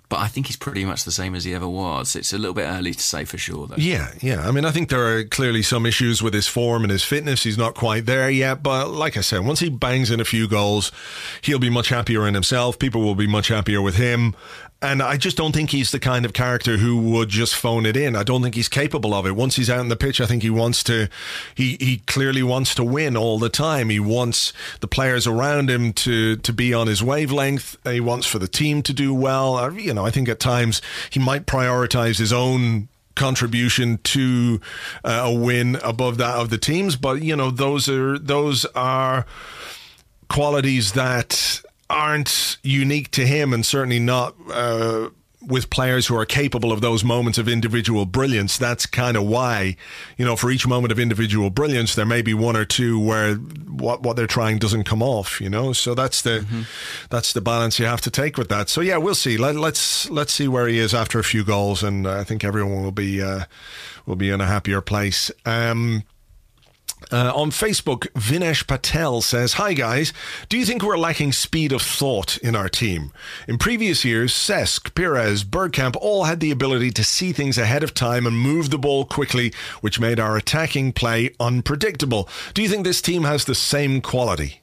but I think he's pretty much the same as he ever was. It's a little bit early to say for sure, though. Yeah, yeah. I mean, I think there are clearly some issues with his form and his fitness. He's not quite there yet. But like I said, once he bangs in a few goals, he'll be much happier in himself. People will be much happier with him. And I just don't think he's the kind of character who would just phone it in. I don't think he's capable of it. Once he's out on the pitch, I think he wants to, he, he clearly wants to win all the time. He wants the players around him to, to be on his wavelength. He wants for the team to do well. You know, I think at times he might prioritize his own contribution to uh, a win above that of the teams. But, you know, those are, those are qualities that aren't unique to him, and certainly not uh, with players who are capable of those moments of individual brilliance. That's kind of why, you know, for each moment of individual brilliance, there may be one or two where what what they're trying doesn't come off, you know. So that's the mm-hmm. that's the balance you have to take with that. So yeah, we'll see. Let, let's let's see where he is after a few goals, and I think everyone will be uh, will be in a happier place. Um, Uh, on Facebook, Vinesh Patel says, "Hi guys, do you think we're lacking speed of thought in our team? In previous years, Cesc, Pires, Bergkamp all had the ability to see things ahead of time and move the ball quickly, which made our attacking play unpredictable. Do you think this team has the same quality?"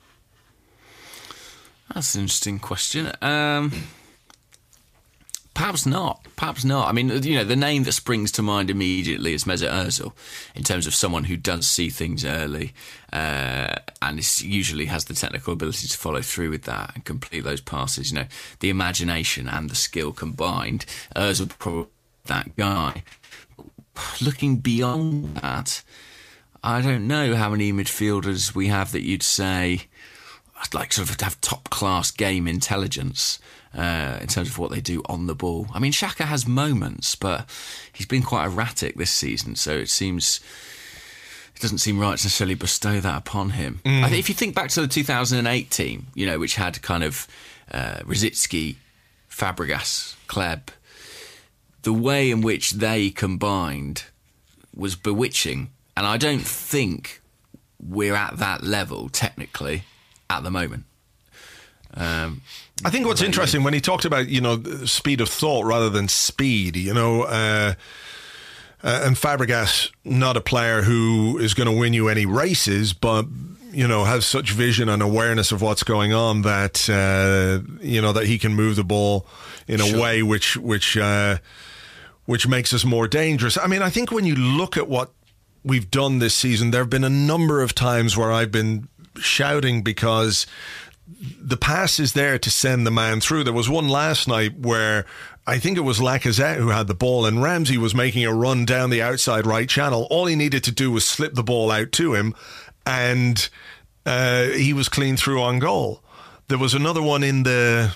That's an interesting question. Um... Perhaps not. Perhaps not. I mean, you know, the name that springs to mind immediately is Mesut Ozil, in terms of someone who does see things early uh, and is, usually has the technical ability to follow through with that and complete those passes. You know, the imagination and the skill combined. Ozil probably that guy. Looking beyond that, I don't know how many midfielders we have that you'd say I'd like sort of to have top class game intelligence. Uh, in terms of what they do on the ball. I mean, Xhaka has moments, but he's been quite erratic this season, so it seems it doesn't seem right to necessarily bestow that upon him. Mm. I think if you think back to the two thousand eight team, you know, which had kind of uh, Rosicky, Fabregas, Kleb, the way in which they combined was bewitching, and I don't think we're at that level technically at the moment. Um, I think what's interesting when he talked about, you know, speed of thought rather than speed, you know, uh, uh, and Fabregas, not a player who is going to win you any races, but, you know, has such vision and awareness of what's going on that, uh, you know, that he can move the ball in a sure. way which, which, uh, which makes us more dangerous. I mean, I think when you look at what we've done this season, there have been a number of times where I've been shouting because the pass is there to send the man through. There was one last night where I think it was Lacazette who had the ball and Ramsey was making a run down the outside right channel. All he needed to do was slip the ball out to him and uh, he was clean through on goal. There was another one in the...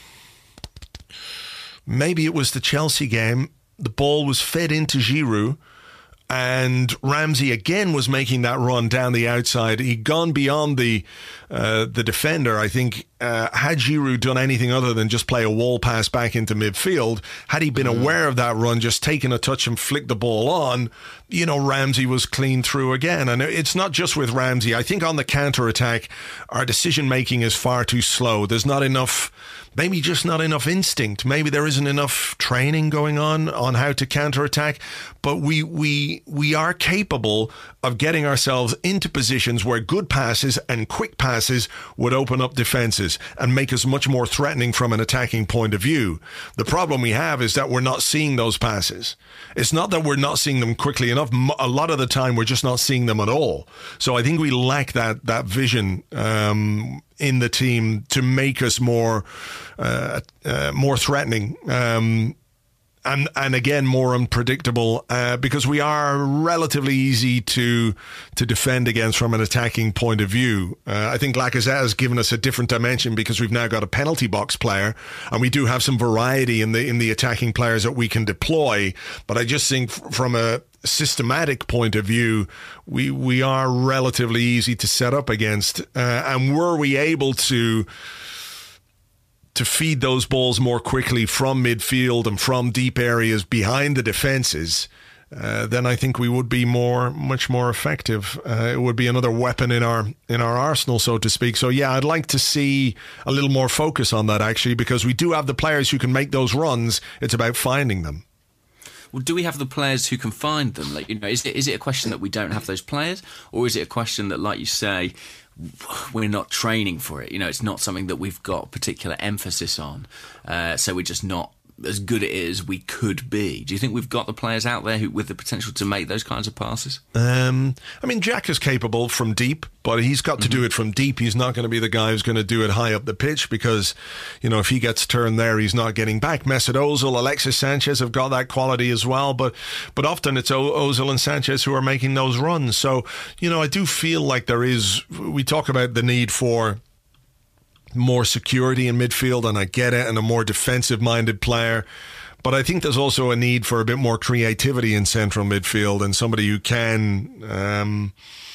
Maybe it was the Chelsea game. The ball was fed into Giroud and Ramsey again was making that run down the outside. He'd gone beyond the uh, the defender. I think uh, had Giroud done anything other than just play a wall pass back into midfield, had he been mm. aware of that run, just taken a touch and flicked the ball on, you know, Ramsey was clean through again. And it's not just with Ramsey. I think on the counter-attack, our decision-making is far too slow. There's not enough... Maybe just not enough instinct. Maybe there isn't enough training going on on how to counterattack. But we we we are capable of getting ourselves into positions where good passes and quick passes would open up defences and make us much more threatening from an attacking point of view. The problem we have is that we're not seeing those passes. It's not that we're not seeing them quickly enough. A lot of the time we're just not seeing them at all. So I think we lack that that vision um, in the team to make us more uh, uh, more threatening. Um, And and again, more unpredictable uh, because we are relatively easy to to defend against from an attacking point of view. Uh, I think Lacazette has given us a different dimension because we've now got a penalty box player, and we do have some variety in the in the attacking players that we can deploy. But I just think f- from a systematic point of view, we we are relatively easy to set up against. Uh, and were we able to to feed those balls more quickly from midfield and from deep areas behind the defences, uh, then I think we would be more, much more effective. Uh, it would be another weapon in our in our arsenal, so to speak. So yeah, I'd like to see a little more focus on that actually, because we do have the players who can make those runs. It's about finding them. Well, do we have the players who can find them? Like, you know, is it is it a question that we don't have those players, or is it a question that, like you say, we're not training for it? You know, it's not something that we've got particular emphasis on, uh, so we're just not as good at it as we could be. Do you think we've got the players out there who, with the potential to make those kinds of passes? Um, I mean, Jack is capable from deep, but he's got to mm-hmm. do it from deep. He's not going to be the guy who's going to do it high up the pitch because, you know, if he gets turned there, he's not getting back. Mesut Ozil, Alexis Sanchez have got that quality as well, but but often it's o- Ozil and Sanchez who are making those runs. So, you know, I do feel like there is, we talk about the need for more security in midfield, and I get it, and a more defensive-minded player. But I think there's also a need for a bit more creativity in central midfield and somebody who can um,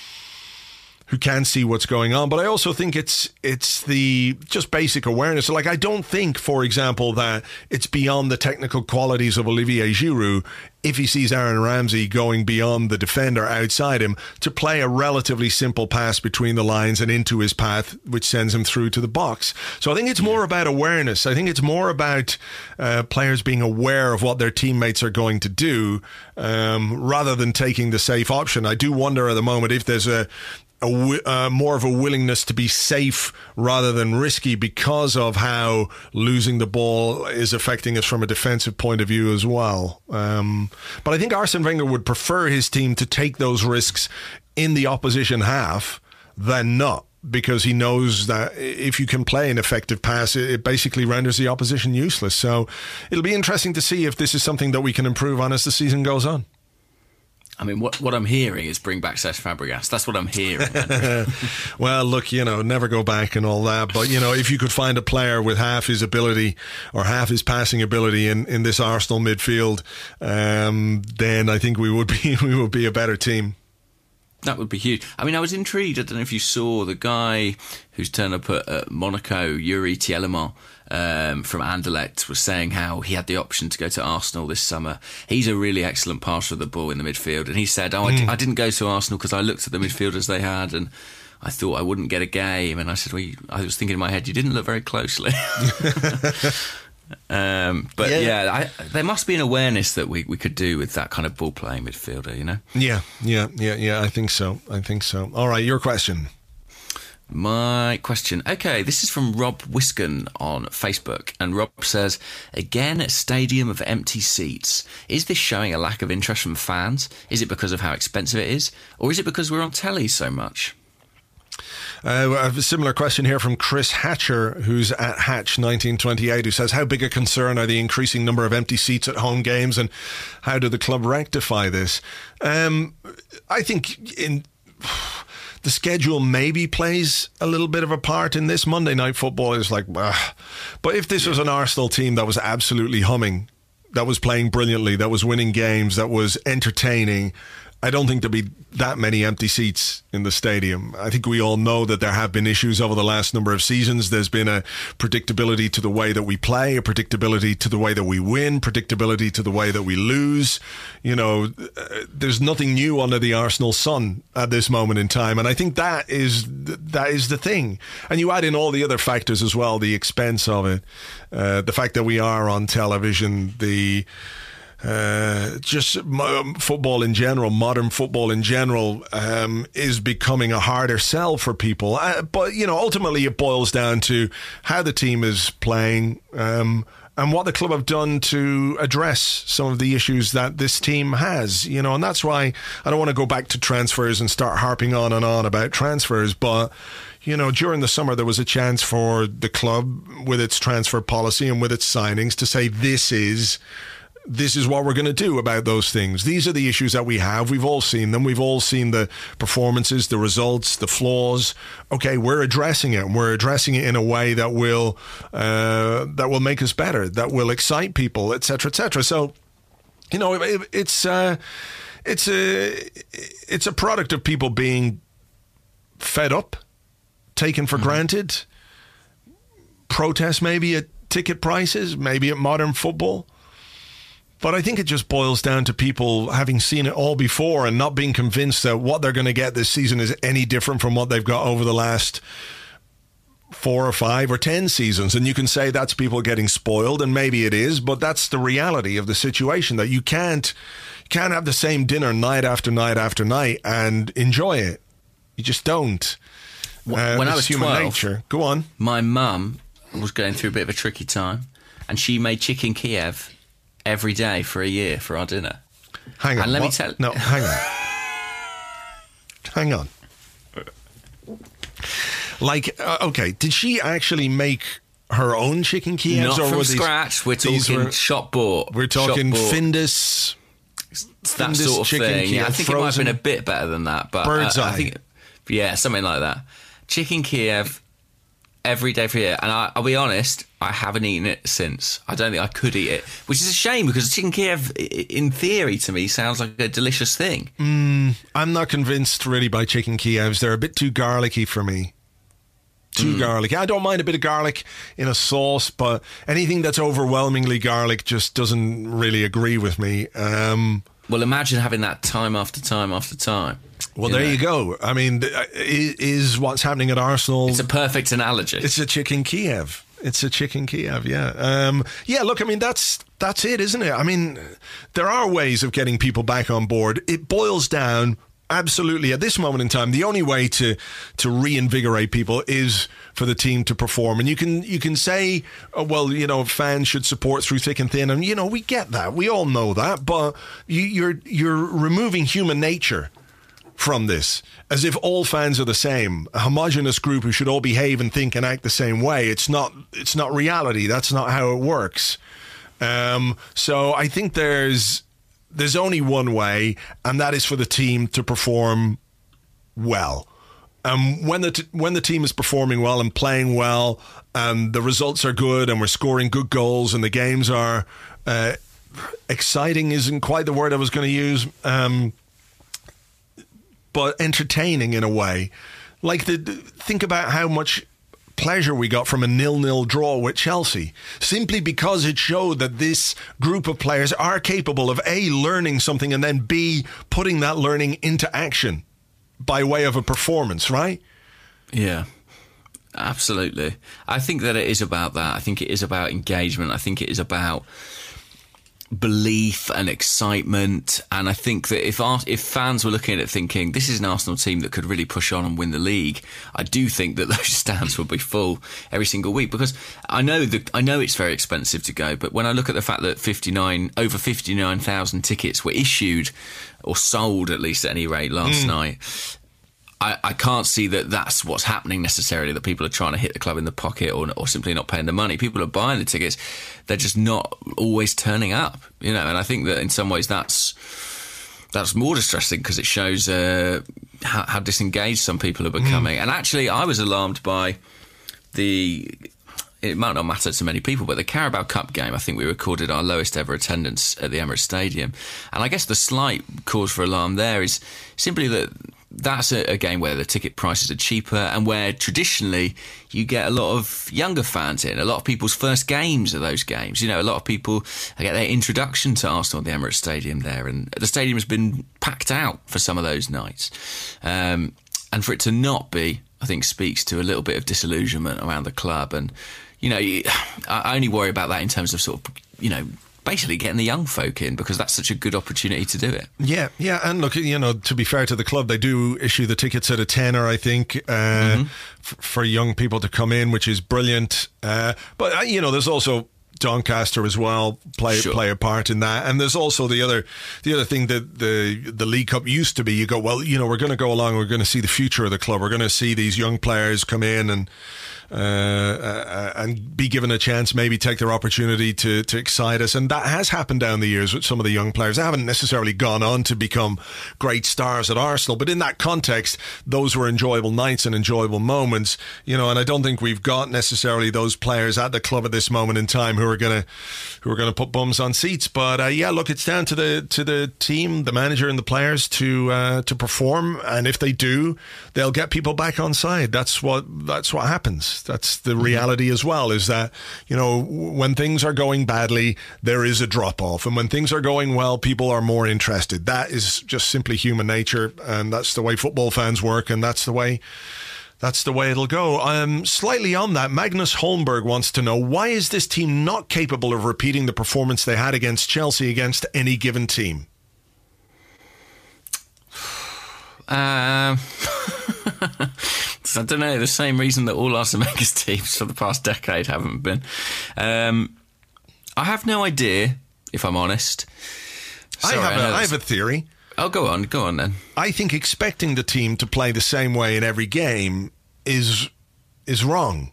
who can see what's going on. But I also think it's it's the just basic awareness. Like, I don't think, for example, that it's beyond the technical qualities of Olivier Giroud if he sees Aaron Ramsey going beyond the defender outside him to play a relatively simple pass between the lines and into his path, which sends him through to the box. So I think it's more about awareness. I think it's more about uh, players being aware of what their teammates are going to do um, rather than taking the safe option. I do wonder at the moment if there's a A, uh, more of a willingness to be safe rather than risky because of how losing the ball is affecting us from a defensive point of view as well. Um, but I think Arsene Wenger would prefer his team to take those risks in the opposition half than not, because he knows that if you can play an effective pass, it basically renders the opposition useless. So it'll be interesting to see if this is something that we can improve on as the season goes on. I mean, what what I'm hearing is bring back Cesc Fabregas. That's what I'm hearing. Well, look, you know, never go back and all that. But, you know, if you could find a player with half his ability or half his passing ability in, in this Arsenal midfield, um, then I think we would be we would be a better team. That would be huge. I mean, I was intrigued. I don't know if you saw the guy who's turned up at, at Monaco, Yuri Tielemans, um, from Anderlecht, was saying how he had the option to go to Arsenal this summer. He's a really excellent passer of the ball in the midfield. And he said, oh, mm. I, d- I didn't go to Arsenal because I looked at the midfielders they had and I thought I wouldn't get a game. And I said, well, you, I was thinking in my head, you didn't look very closely. Um, but yeah, yeah I, there must be an awareness that we, we could do with that kind of ball playing midfielder, you know? Yeah, yeah, yeah, yeah. I think so. I think so. All right, your question. My question. Okay, this is from Rob Wiskin on Facebook. And Rob says, again, a stadium of empty seats. Is this showing a lack of interest from fans? Is it because of how expensive it is? Or is it because we're on telly so much? Uh, I have a similar question here from Chris Hatcher, who's at Hatch nineteen twenty-eight, who says, how big a concern are the increasing number of empty seats at home games, and how do the club rectify this? Um, I think in the schedule maybe plays a little bit of a part in this. Monday night football is like, ah. But if this was an Arsenal team that was absolutely humming, that was playing brilliantly, that was winning games, that was entertaining, I don't think there'll be that many empty seats in the stadium. I think we all know that there have been issues over the last number of seasons. There's been a predictability to the way that we play, a predictability to the way that we win, predictability to the way that we lose. You know, there's nothing new under the Arsenal sun at this moment in time. And I think that is that is the thing. And you add in all the other factors as well, the expense of it, uh, the fact that we are on television, the... Uh, just um, football in general, modern football in general, um, is becoming a harder sell for people. Uh, but, you know, ultimately it boils down to how the team is playing um, and what the club have done to address some of the issues that this team has, you know, and that's why I don't want to go back to transfers and start harping on and on about transfers, but you know, during the summer, there was a chance for the club with its transfer policy and with its signings to say this is This is what we're going to do about those things. These are the issues that we have. We've all seen them. We've all seen the performances, the results, the flaws. Okay, we're addressing it. And we're addressing it in a way that will uh, that will make us better, that will excite people, et cetera, et cetera. So, you know, it, it's uh, it's a it's a product of people being fed up, taken for mm-hmm. granted. Protests maybe at ticket prices, maybe at modern football. But I think it just boils down to people having seen it all before and not being convinced that what they're going to get this season is any different from what they've got over the last four or five or ten seasons. And you can say that's people getting spoiled, and maybe it is, but that's the reality of the situation, that you can't you can't have the same dinner night after night after night and enjoy it. You just don't. Uh, when I was human twelve, nature. Go on. My mum was going through a bit of a tricky time, and she made chicken Kiev every day for a year for our dinner. Hang on. And let what? me tell No, hang on. hang on. Like, uh, okay, did she actually make her own chicken Kievs? Not or from were these, scratch. We're talking were, shop bought. We're talking shop bought. Findus. That Findus sort of chicken thing. Yeah, I Kiev, think it might have frozen. been a bit better than that, but Bird's uh, eye. I think, yeah, something like that. Chicken Kiev every day for a year, and I, I'll be honest, I haven't eaten it since. I don't think I could eat it, which is a shame because chicken Kiev, in theory, to me, sounds like a delicious thing. Mm, I'm not convinced really by chicken Kievs. They're a bit too garlicky for me. Too mm. garlicky. I don't mind a bit of garlic in a sauce, but anything that's overwhelmingly garlic just doesn't really agree with me. Um, well, imagine having that time after time after time. Well, you there know? you go. I mean, is what's happening at Arsenal... It's a perfect analogy. It's a chicken Kiev. It's a chicken Kiev, yeah. Um, yeah, look, I mean, that's that's it, isn't it? I mean, there are ways of getting people back on board. It boils down... Absolutely. At this moment in time, the only way to to reinvigorate people is for the team to perform. And you can you can say, oh, well, you know, fans should support through thick and thin. And, you know, we get that. We all know that. But you, you're you're removing human nature from this, as if all fans are the same, a homogenous group who should all behave and think and act the same way. It's not it's not reality. That's not how it works. Um, so I think there's There's only one way, and that is for the team to perform well. Um, when the t- when the team is performing well and playing well, and the results are good, and we're scoring good goals, and the games are uh, exciting isn't quite the word I was going to use, um, but entertaining in a way. Like the think about how much pleasure we got from a nil-nil draw with Chelsea, simply because it showed that this group of players are capable of A, learning something, and then B, putting that learning into action by way of a performance, right? Yeah, absolutely. I think that it is about that. I think it is about engagement. I think it is about belief and excitement, and I think that if our, if fans were looking at it thinking this is an Arsenal team that could really push on and win the league, I do think that those stands would be full every single week, because I know that I know it's very expensive to go, but when I look at the fact that fifty-nine over fifty-nine thousand tickets were issued or sold, at least at any rate, last mm. night, I, I can't see that that's what's happening necessarily, that people are trying to hit the club in the pocket or, or simply not paying the money. People are buying the tickets. They're just not always turning up, you know, and I think that in some ways that's that's more distressing because it shows uh, how, how disengaged some people are becoming. Mm. And actually, I was alarmed by the... It might not matter to many people, but the Carabao Cup game, I think we recorded our lowest ever attendance at the Emirates Stadium. And I guess the slight cause for alarm there is simply that that's a, a game where the ticket prices are cheaper and where traditionally you get a lot of younger fans in. A lot of people's first games are those games. You know, a lot of people get their introduction to Arsenal at the Emirates Stadium there, and the stadium has been packed out for some of those nights. Um, and for it to not be, I think, speaks to a little bit of disillusionment around the club. And, you know, I only worry about that in terms of sort of, you know, basically getting the young folk in, because that's such a good opportunity to do it. Yeah, yeah, and look, you know, to be fair to the club, they do issue the tickets at a tenner, I think, uh, mm-hmm. f- for young people to come in, which is brilliant. Uh, but, uh, you know, there's also Doncaster as well play sure. play a part in that, and there's also the other the other thing that the the League Cup used to be. You go, well, you know, we're going to go along, we're going to see the future of the club, we're going to see these young players come in and uh, uh, and be given a chance, maybe take their opportunity to to excite us, and that has happened down the years with some of the young players. They haven't necessarily gone on to become great stars at Arsenal, but in that context, those were enjoyable nights and enjoyable moments, you know. And I don't think we've got necessarily those players at the club at this moment in time who are going to who are going to put bums on seats. But uh, yeah, look, it's down to the to the team, the manager, and the players to uh, to perform. And if they do, they'll get people back on side. That's what that's what happens. That's that's the reality as well, is that, you know, when things are going badly, there is a drop-off. And when things are going well, people are more interested. That is just simply human nature, and that's the way football fans work, and that's the way that's the way it'll go. Um, slightly on that, Magnus Holmberg wants to know, why is this team not capable of repeating the performance they had against Chelsea against any given team? Um, I don't know, the same reason that all Arsene Wenger's teams for the past decade haven't been. Um, I have no idea, if I'm honest. Sorry, I, have I, a, I have a theory. Oh, go on, go on then. I think expecting the team to play the same way in every game is is wrong.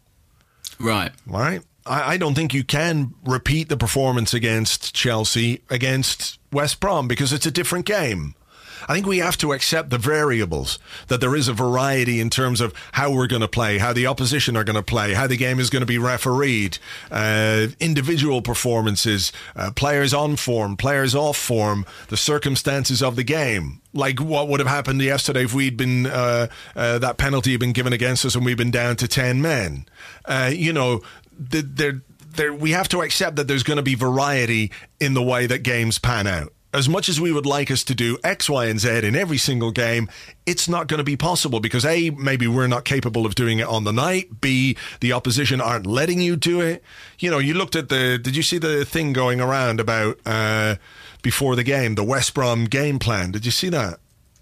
Right. Right? I, I don't think you can repeat the performance against Chelsea against West Brom, because it's a different game. I think we have to accept the variables, that there is a variety in terms of how we're going to play, how the opposition are going to play, how the game is going to be refereed, uh, individual performances, uh, players on form, players off form, the circumstances of the game. Like what would have happened yesterday if we'd been, uh, uh, that penalty had been given against us and we'd been down to ten men. Uh, you know, there, there, we have to accept that there's going to be variety in the way that games pan out. As much as we would like us to do X, Y, and Z in every single game, it's not going to be possible because A, maybe we're not capable of doing it on the night. B, the opposition aren't letting you do it. You know, you looked at the, did you see the thing going around about uh, before the game, the West Brom game plan? Did you see that?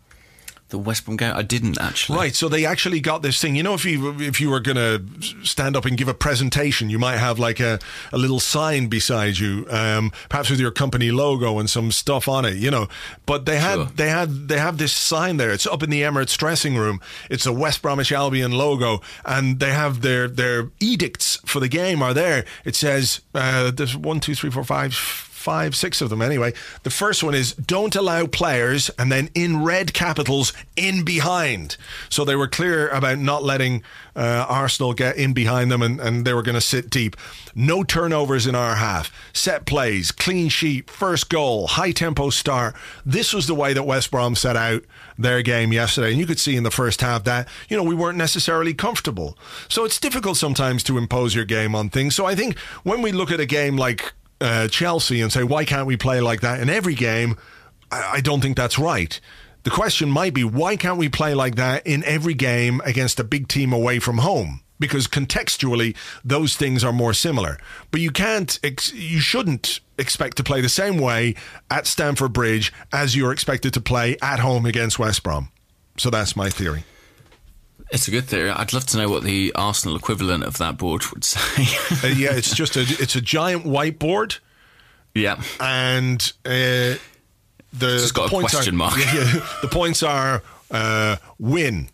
The West Brom game? I didn't actually. Right, so they actually got this thing. You know, if you if you were going to stand up and give a presentation, you might have like a, a little sign beside you, um, perhaps with your company logo and some stuff on it. You know, but they had Sure. they had they have this sign there. It's up in the Emirates dressing room. It's a West Bromwich Albion logo, and they have their their edicts for the game are there. It says uh, there's one, two, three, four, five. Five, six of them anyway. The first one is don't allow players, and then in red capitals, in behind. So they were clear about not letting uh, Arsenal get in behind them, and, and they were going to sit deep. No turnovers in our half. Set plays, clean sheet, first goal, high tempo start. This was the way that West Brom set out their game yesterday. And you could see in the first half that, you know, we weren't necessarily comfortable. So it's difficult sometimes to impose your game on things. So I think when we look at a game like Uh, Chelsea and say, why can't we play like that in every game? I, I don't think that's right. The question might be, why can't we play like that in every game against a big team away from home? Because contextually, those things are more similar. But you can't, ex- you shouldn't expect to play the same way at Stamford Bridge as you're expected to play at home against West Brom. So that's my theory. It's a good theory. I'd love to know what the Arsenal equivalent of that board would say. uh, yeah, it's just a it's a giant whiteboard. Yeah, and uh, the, it's got the a points question are, mark. Yeah, yeah, the points are uh, win,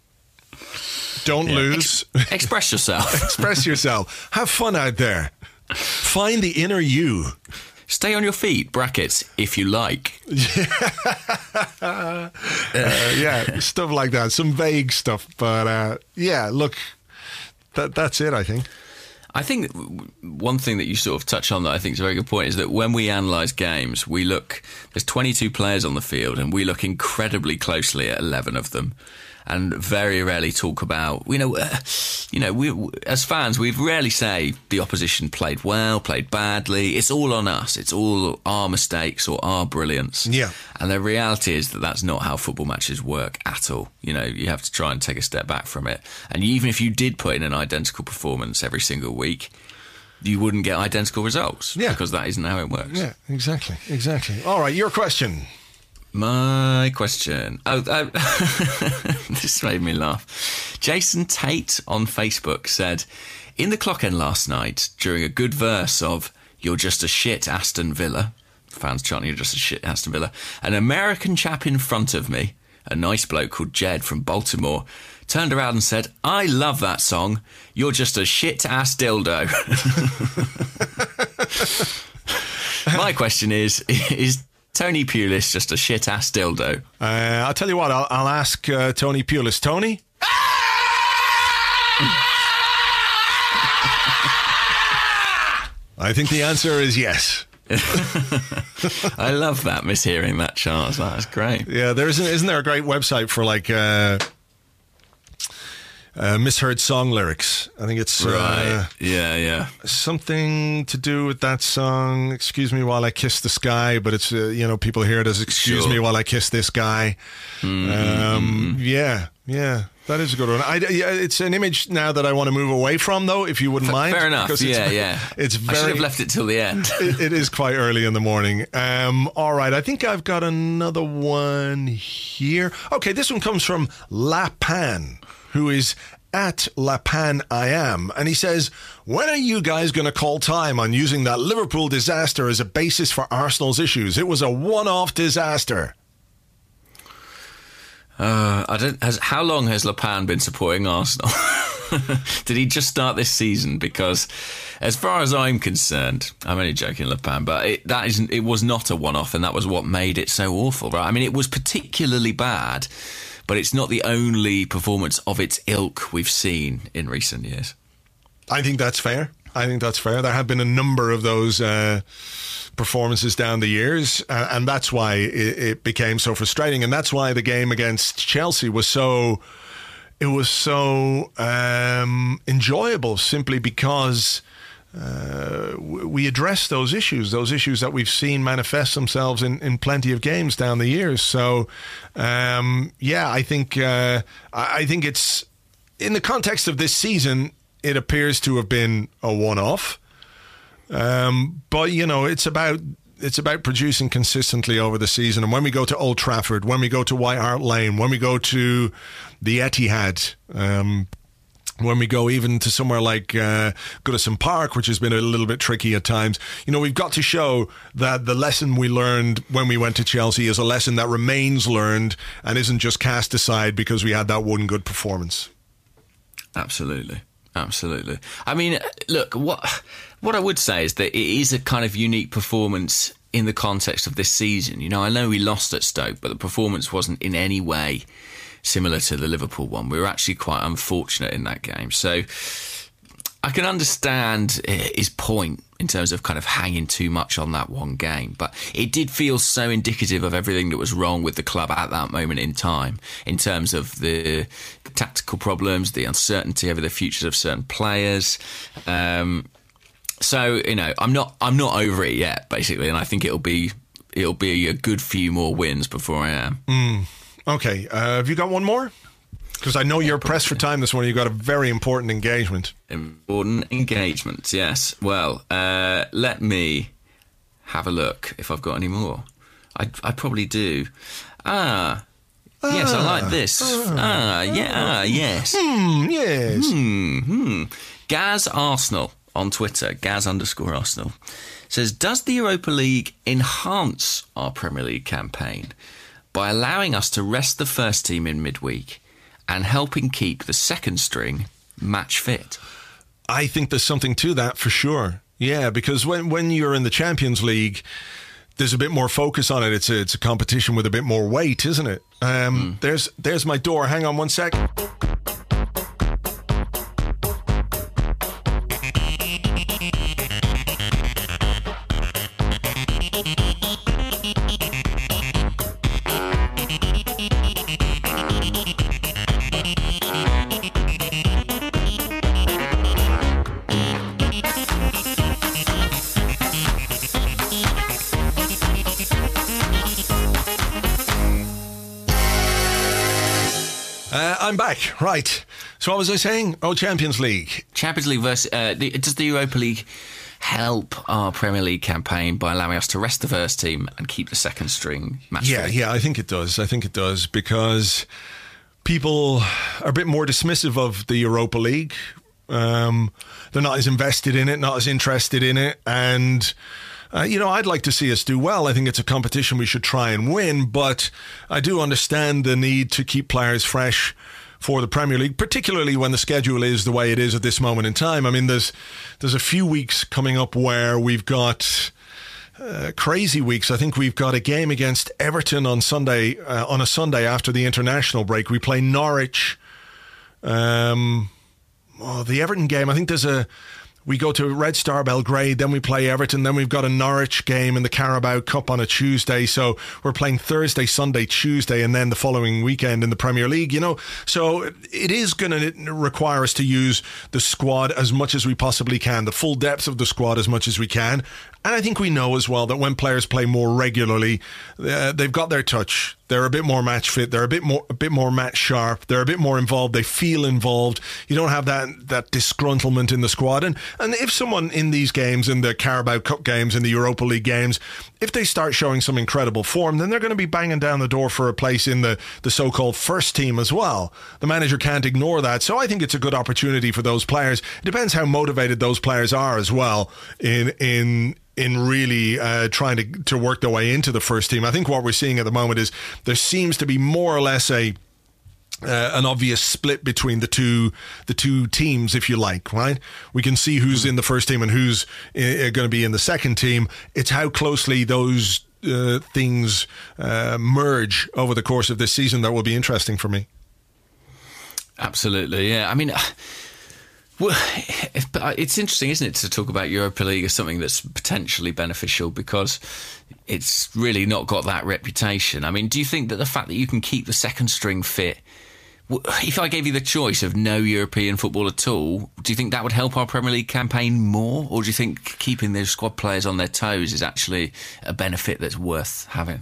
don't yeah. lose, Ex- express yourself, express yourself, have fun out there, find the inner you. Stay on your feet, brackets, if you like. uh, yeah, stuff like that. Some vague stuff. But uh, yeah, look, that that's it, I think. I think one thing that you sort of touch on that I think is a very good point is that when we analyse games, we look, there's twenty-two players on the field and we look incredibly closely at eleven of them. And very rarely talk about, you know, uh, you know, we as fans, we rarely say the opposition played well, played badly. It's all on us. It's all our mistakes or our brilliance. Yeah. And the reality is that that's not how football matches work at all. You know, you have to try and take a step back from it. And even if you did put in an identical performance every single week, you wouldn't get identical results. Yeah. Because that isn't how it works. Yeah, exactly, exactly. All right, your question. My question. Oh, uh, this made me laugh. Jason Tate on Facebook said, in the clock end last night, during a good verse of "You're just a shit Aston Villa," fans chanting "You're just a shit Aston Villa," an American chap in front of me, a nice bloke called Jed from Baltimore, turned around and said, "I love that song. You're just a shit ass dildo." My question is, is Tony Pulis just a shit-ass dildo? Uh, I'll tell you what, I'll, I'll ask uh, Tony Pulis. Tony? I think the answer is yes. I love that, mishearing that, Charles. That's great. Yeah, there isn't, isn't there a great website for like... Uh, uh, misheard song lyrics. I think it's uh, right. Yeah, yeah. something to do with that song. Excuse me while I kiss the sky, but it's uh, you know, people hear it as "Excuse Sure. me while I kiss this guy." Mm-hmm. Um, yeah, yeah. That is a good one. I, yeah, it's an image now that I want to move away from, though, if you wouldn't F- mind. Fair enough. Because Yeah, it's, yeah. It's very. I should have left it till the end. it, it is quite early in the morning. Um, all right, I think I've got another one here. Okay, this one comes from La Pan, who is at La Pan I Am, and he says, when are you guys going to call time on using that Liverpool disaster as a basis for Arsenal's issues? It was a one-off disaster. Uh, I don't. Has, how long has Lapan been supporting Arsenal? Did he just start this season? Because, as far as I'm concerned, I'm only joking, Lapan, but it, that isn't. It was not a one-off, and that was what made it so awful, right? I mean, it was particularly bad, but it's not the only performance of its ilk we've seen in recent years. I think that's fair. I think that's fair. There have been a number of those uh, performances down the years, uh, and that's why it, it became so frustrating. And that's why the game against Chelsea was so it was so um, enjoyable, simply because uh, we addressed those issues, those issues that we've seen manifest themselves in, in plenty of games down the years. So, um, yeah, I think uh, I think it's in the context of this season. It appears to have been a one-off, um, but you know it's about it's about producing consistently over the season. And when we go to Old Trafford, when we go to White Hart Lane, when we go to the Etihad, um, when we go even to somewhere like uh, Goodison Park, which has been a little bit tricky at times, you know, we've got to show that the lesson we learned when we went to Chelsea is a lesson that remains learned and isn't just cast aside because we had that one good performance. Absolutely. Absolutely. I mean, look, what what I would say is that it is a kind of unique performance in the context of this season. You know, I know we lost at Stoke, but the performance wasn't in any way similar to the Liverpool one. We were actually quite unfortunate in that game. So I can understand his point in terms of kind of hanging too much on that one game, but it did feel so indicative of everything that was wrong with the club at that moment in time, in terms of the tactical problems, the uncertainty over the futures of certain players. Um, so you know, I'm not I'm not over it yet, basically, and I think it'll be it'll be a good few more wins before I am. Mm, okay, uh, have you got one more? Because I know you're pressed for time this morning. You've got a very important engagement. Important engagement, yes. Well, uh, let me have a look if I've got any more. I, I probably do. Ah, ah, yes, I like this. Ah, ah yeah, ah, yes. Hmm, yes. Hmm, hmm. Gaz Arsenal on Twitter, Gaz underscore Arsenal, says, does the Europa League enhance our Premier League campaign by allowing us to rest the first team in midweek and helping keep the second string match fit? I think there's something to that for sure. Yeah, because when when you're in the Champions League, there's a bit more focus on it. It's a, it's a competition with a bit more weight, isn't it? Um, mm. There's there's my door. Hang on one sec. I'm back. Right. So what was I saying? Oh, Champions League. Champions League versus... Uh, the, does the Europa League help our Premier League campaign by allowing us to rest the first team and keep the second string match Yeah, fit? yeah, I think it does. I think it does because people are a bit more dismissive of the Europa League. Um, they're not as invested in it, not as interested in it. And... Uh, you know, I'd like to see us do well. I think it's a competition we should try and win, but I do understand the need to keep players fresh for the Premier League, particularly when the schedule is the way it is at this moment in time. I mean, there's there's a few weeks coming up where we've got uh, crazy weeks. I think we've got a game against Everton on Sunday, uh, on a Sunday after the international break. We play Norwich. Um, oh, the Everton game, I think there's a We go to Red Star Belgrade, then we play Everton, then we've got a Norwich game in the Carabao Cup on a Tuesday. So we're playing Thursday, Sunday, Tuesday, and then the following weekend in the Premier League, you know. So it is going to require us to use the squad as much as we possibly can, the full depth of the squad as much as we can. And I think we know as well that when players play more regularly, uh, they've got their touch. They're a bit more match fit. They're a bit more, a bit more match sharp. They're a bit more involved. They feel involved. You don't have that that disgruntlement in the squad. And and if someone in these games, in the Carabao Cup games, in the Europa League games, if they start showing some incredible form, then they're going to be banging down the door for a place in the the so-called first team as well. The manager can't ignore that. So I think it's a good opportunity for those players. It depends how motivated those players are as well in in. in really uh, trying to to work their way into the first team. I think what we're seeing at the moment is there seems to be more or less a uh, an obvious split between the two the two teams, if you like, right? We can see who's in the first team and who's uh, going to be in the second team. It's how closely those uh, things uh, merge over the course of this season that will be interesting for me. Absolutely, yeah. I mean... Well, it's interesting, isn't it, to talk about Europa League as something that's potentially beneficial because it's really not got that reputation. I mean, do you think that the fact that you can keep the second string fit, if I gave you the choice of no European football at all, do you think that would help our Premier League campaign more? Or do you think keeping those squad players on their toes is actually a benefit that's worth having?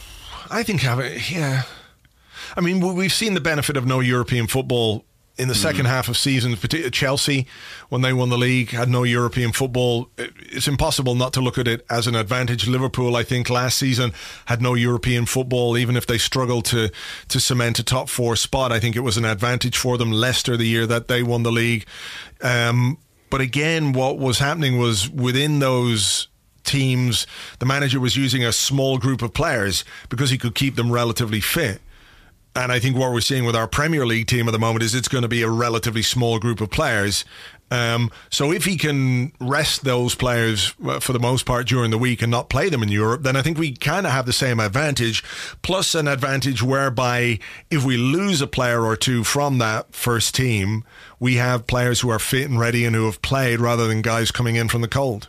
I think having, yeah. I mean, we've seen the benefit of no European football in the second mm. half of seasons, particularly Chelsea, when they won the league, had no European football. It's impossible not to look at it as an advantage. Liverpool, I think, last season had no European football, even if they struggled to, to cement a top four spot. I think it was an advantage for them. Leicester, the year that they won the league. Um, but again, what was happening was within those teams, the manager was using a small group of players because he could keep them relatively fit. And I think what we're seeing with our Premier League team at the moment is it's going to be a relatively small group of players. Um, so if he can rest those players for the most part during the week and not play them in Europe, then I think we kind of have the same advantage, plus an advantage whereby if we lose a player or two from that first team, we have players who are fit and ready and who have played rather than guys coming in from the cold.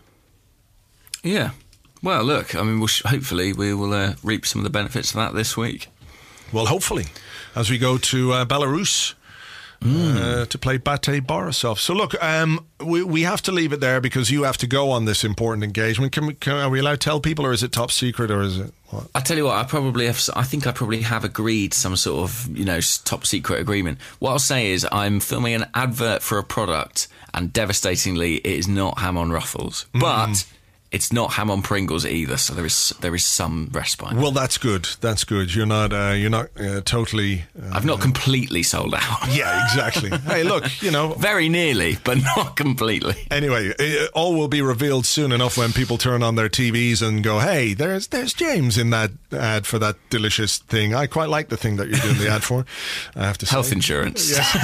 Yeah. Well, look, I mean, we'll sh- hopefully we will uh, reap some of the benefits of that this week. Well, hopefully, as we go to uh, Belarus mm. uh, to play Bate Borisov. So, look, um, we we have to leave it there because you have to go on this important engagement. Can we? Can, are we allowed to tell people, or is it top secret, or is it what? I tell you what, I probably have. I think I probably have agreed some sort of you know top secret agreement. What I'll say is I'm filming an advert for a product, and devastatingly, it is not ham on Ruffles, mm. but. It's not ham on Pringles either, so there is there is some respite. Well, that's good. That's good. You're not uh, you're not uh, totally. Uh, I've not completely sold out. Yeah, exactly. Hey, look, you know, very nearly, but not completely. Anyway, it, all will be revealed soon enough when people turn on their T Vs and go, "Hey, there's there's James in that ad for that delicious thing. I quite like the thing that you're doing the ad for." I have to say, health insurance.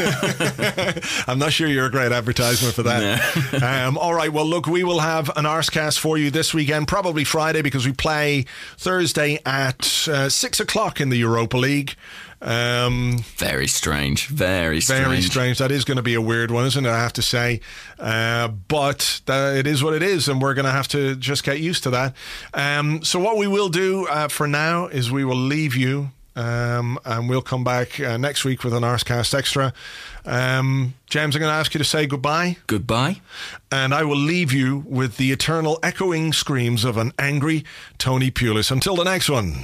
Yes. I'm not sure you're a great advertisement for that. No. um, all right. Well, look, we will have an Arscast for you this weekend, probably Friday, because we play Thursday at uh, six o'clock in the Europa League. Um, very strange, very strange. Very strange. That is going to be a weird one, isn't it? I have to say. Uh, but uh, it is what it is, and we're going to have to just get used to that. Um, so what we will do uh, for now is we will leave you. Um, and we'll come back uh, next week with an Arscast Extra. Um, James, I'm going to ask you to say goodbye. Goodbye. And I will leave you with the eternal echoing screams of an angry Tony Pulis. Until the next one.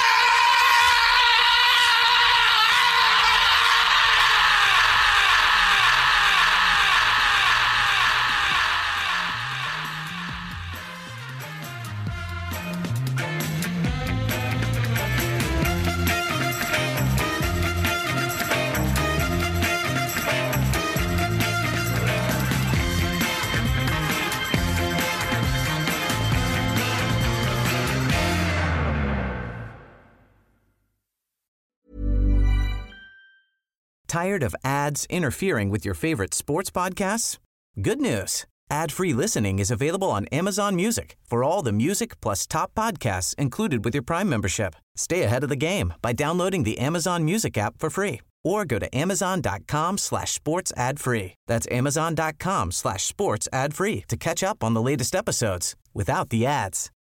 Tired of ads interfering with your favorite sports podcasts? Good news. Ad-free listening is available on Amazon Music for all the music plus top podcasts included with your Prime membership. Stay ahead of the game by downloading the Amazon Music app for free or go to amazon.com slash sports ad free. That's amazon.com slash sports ad free to catch up on the latest episodes without the ads.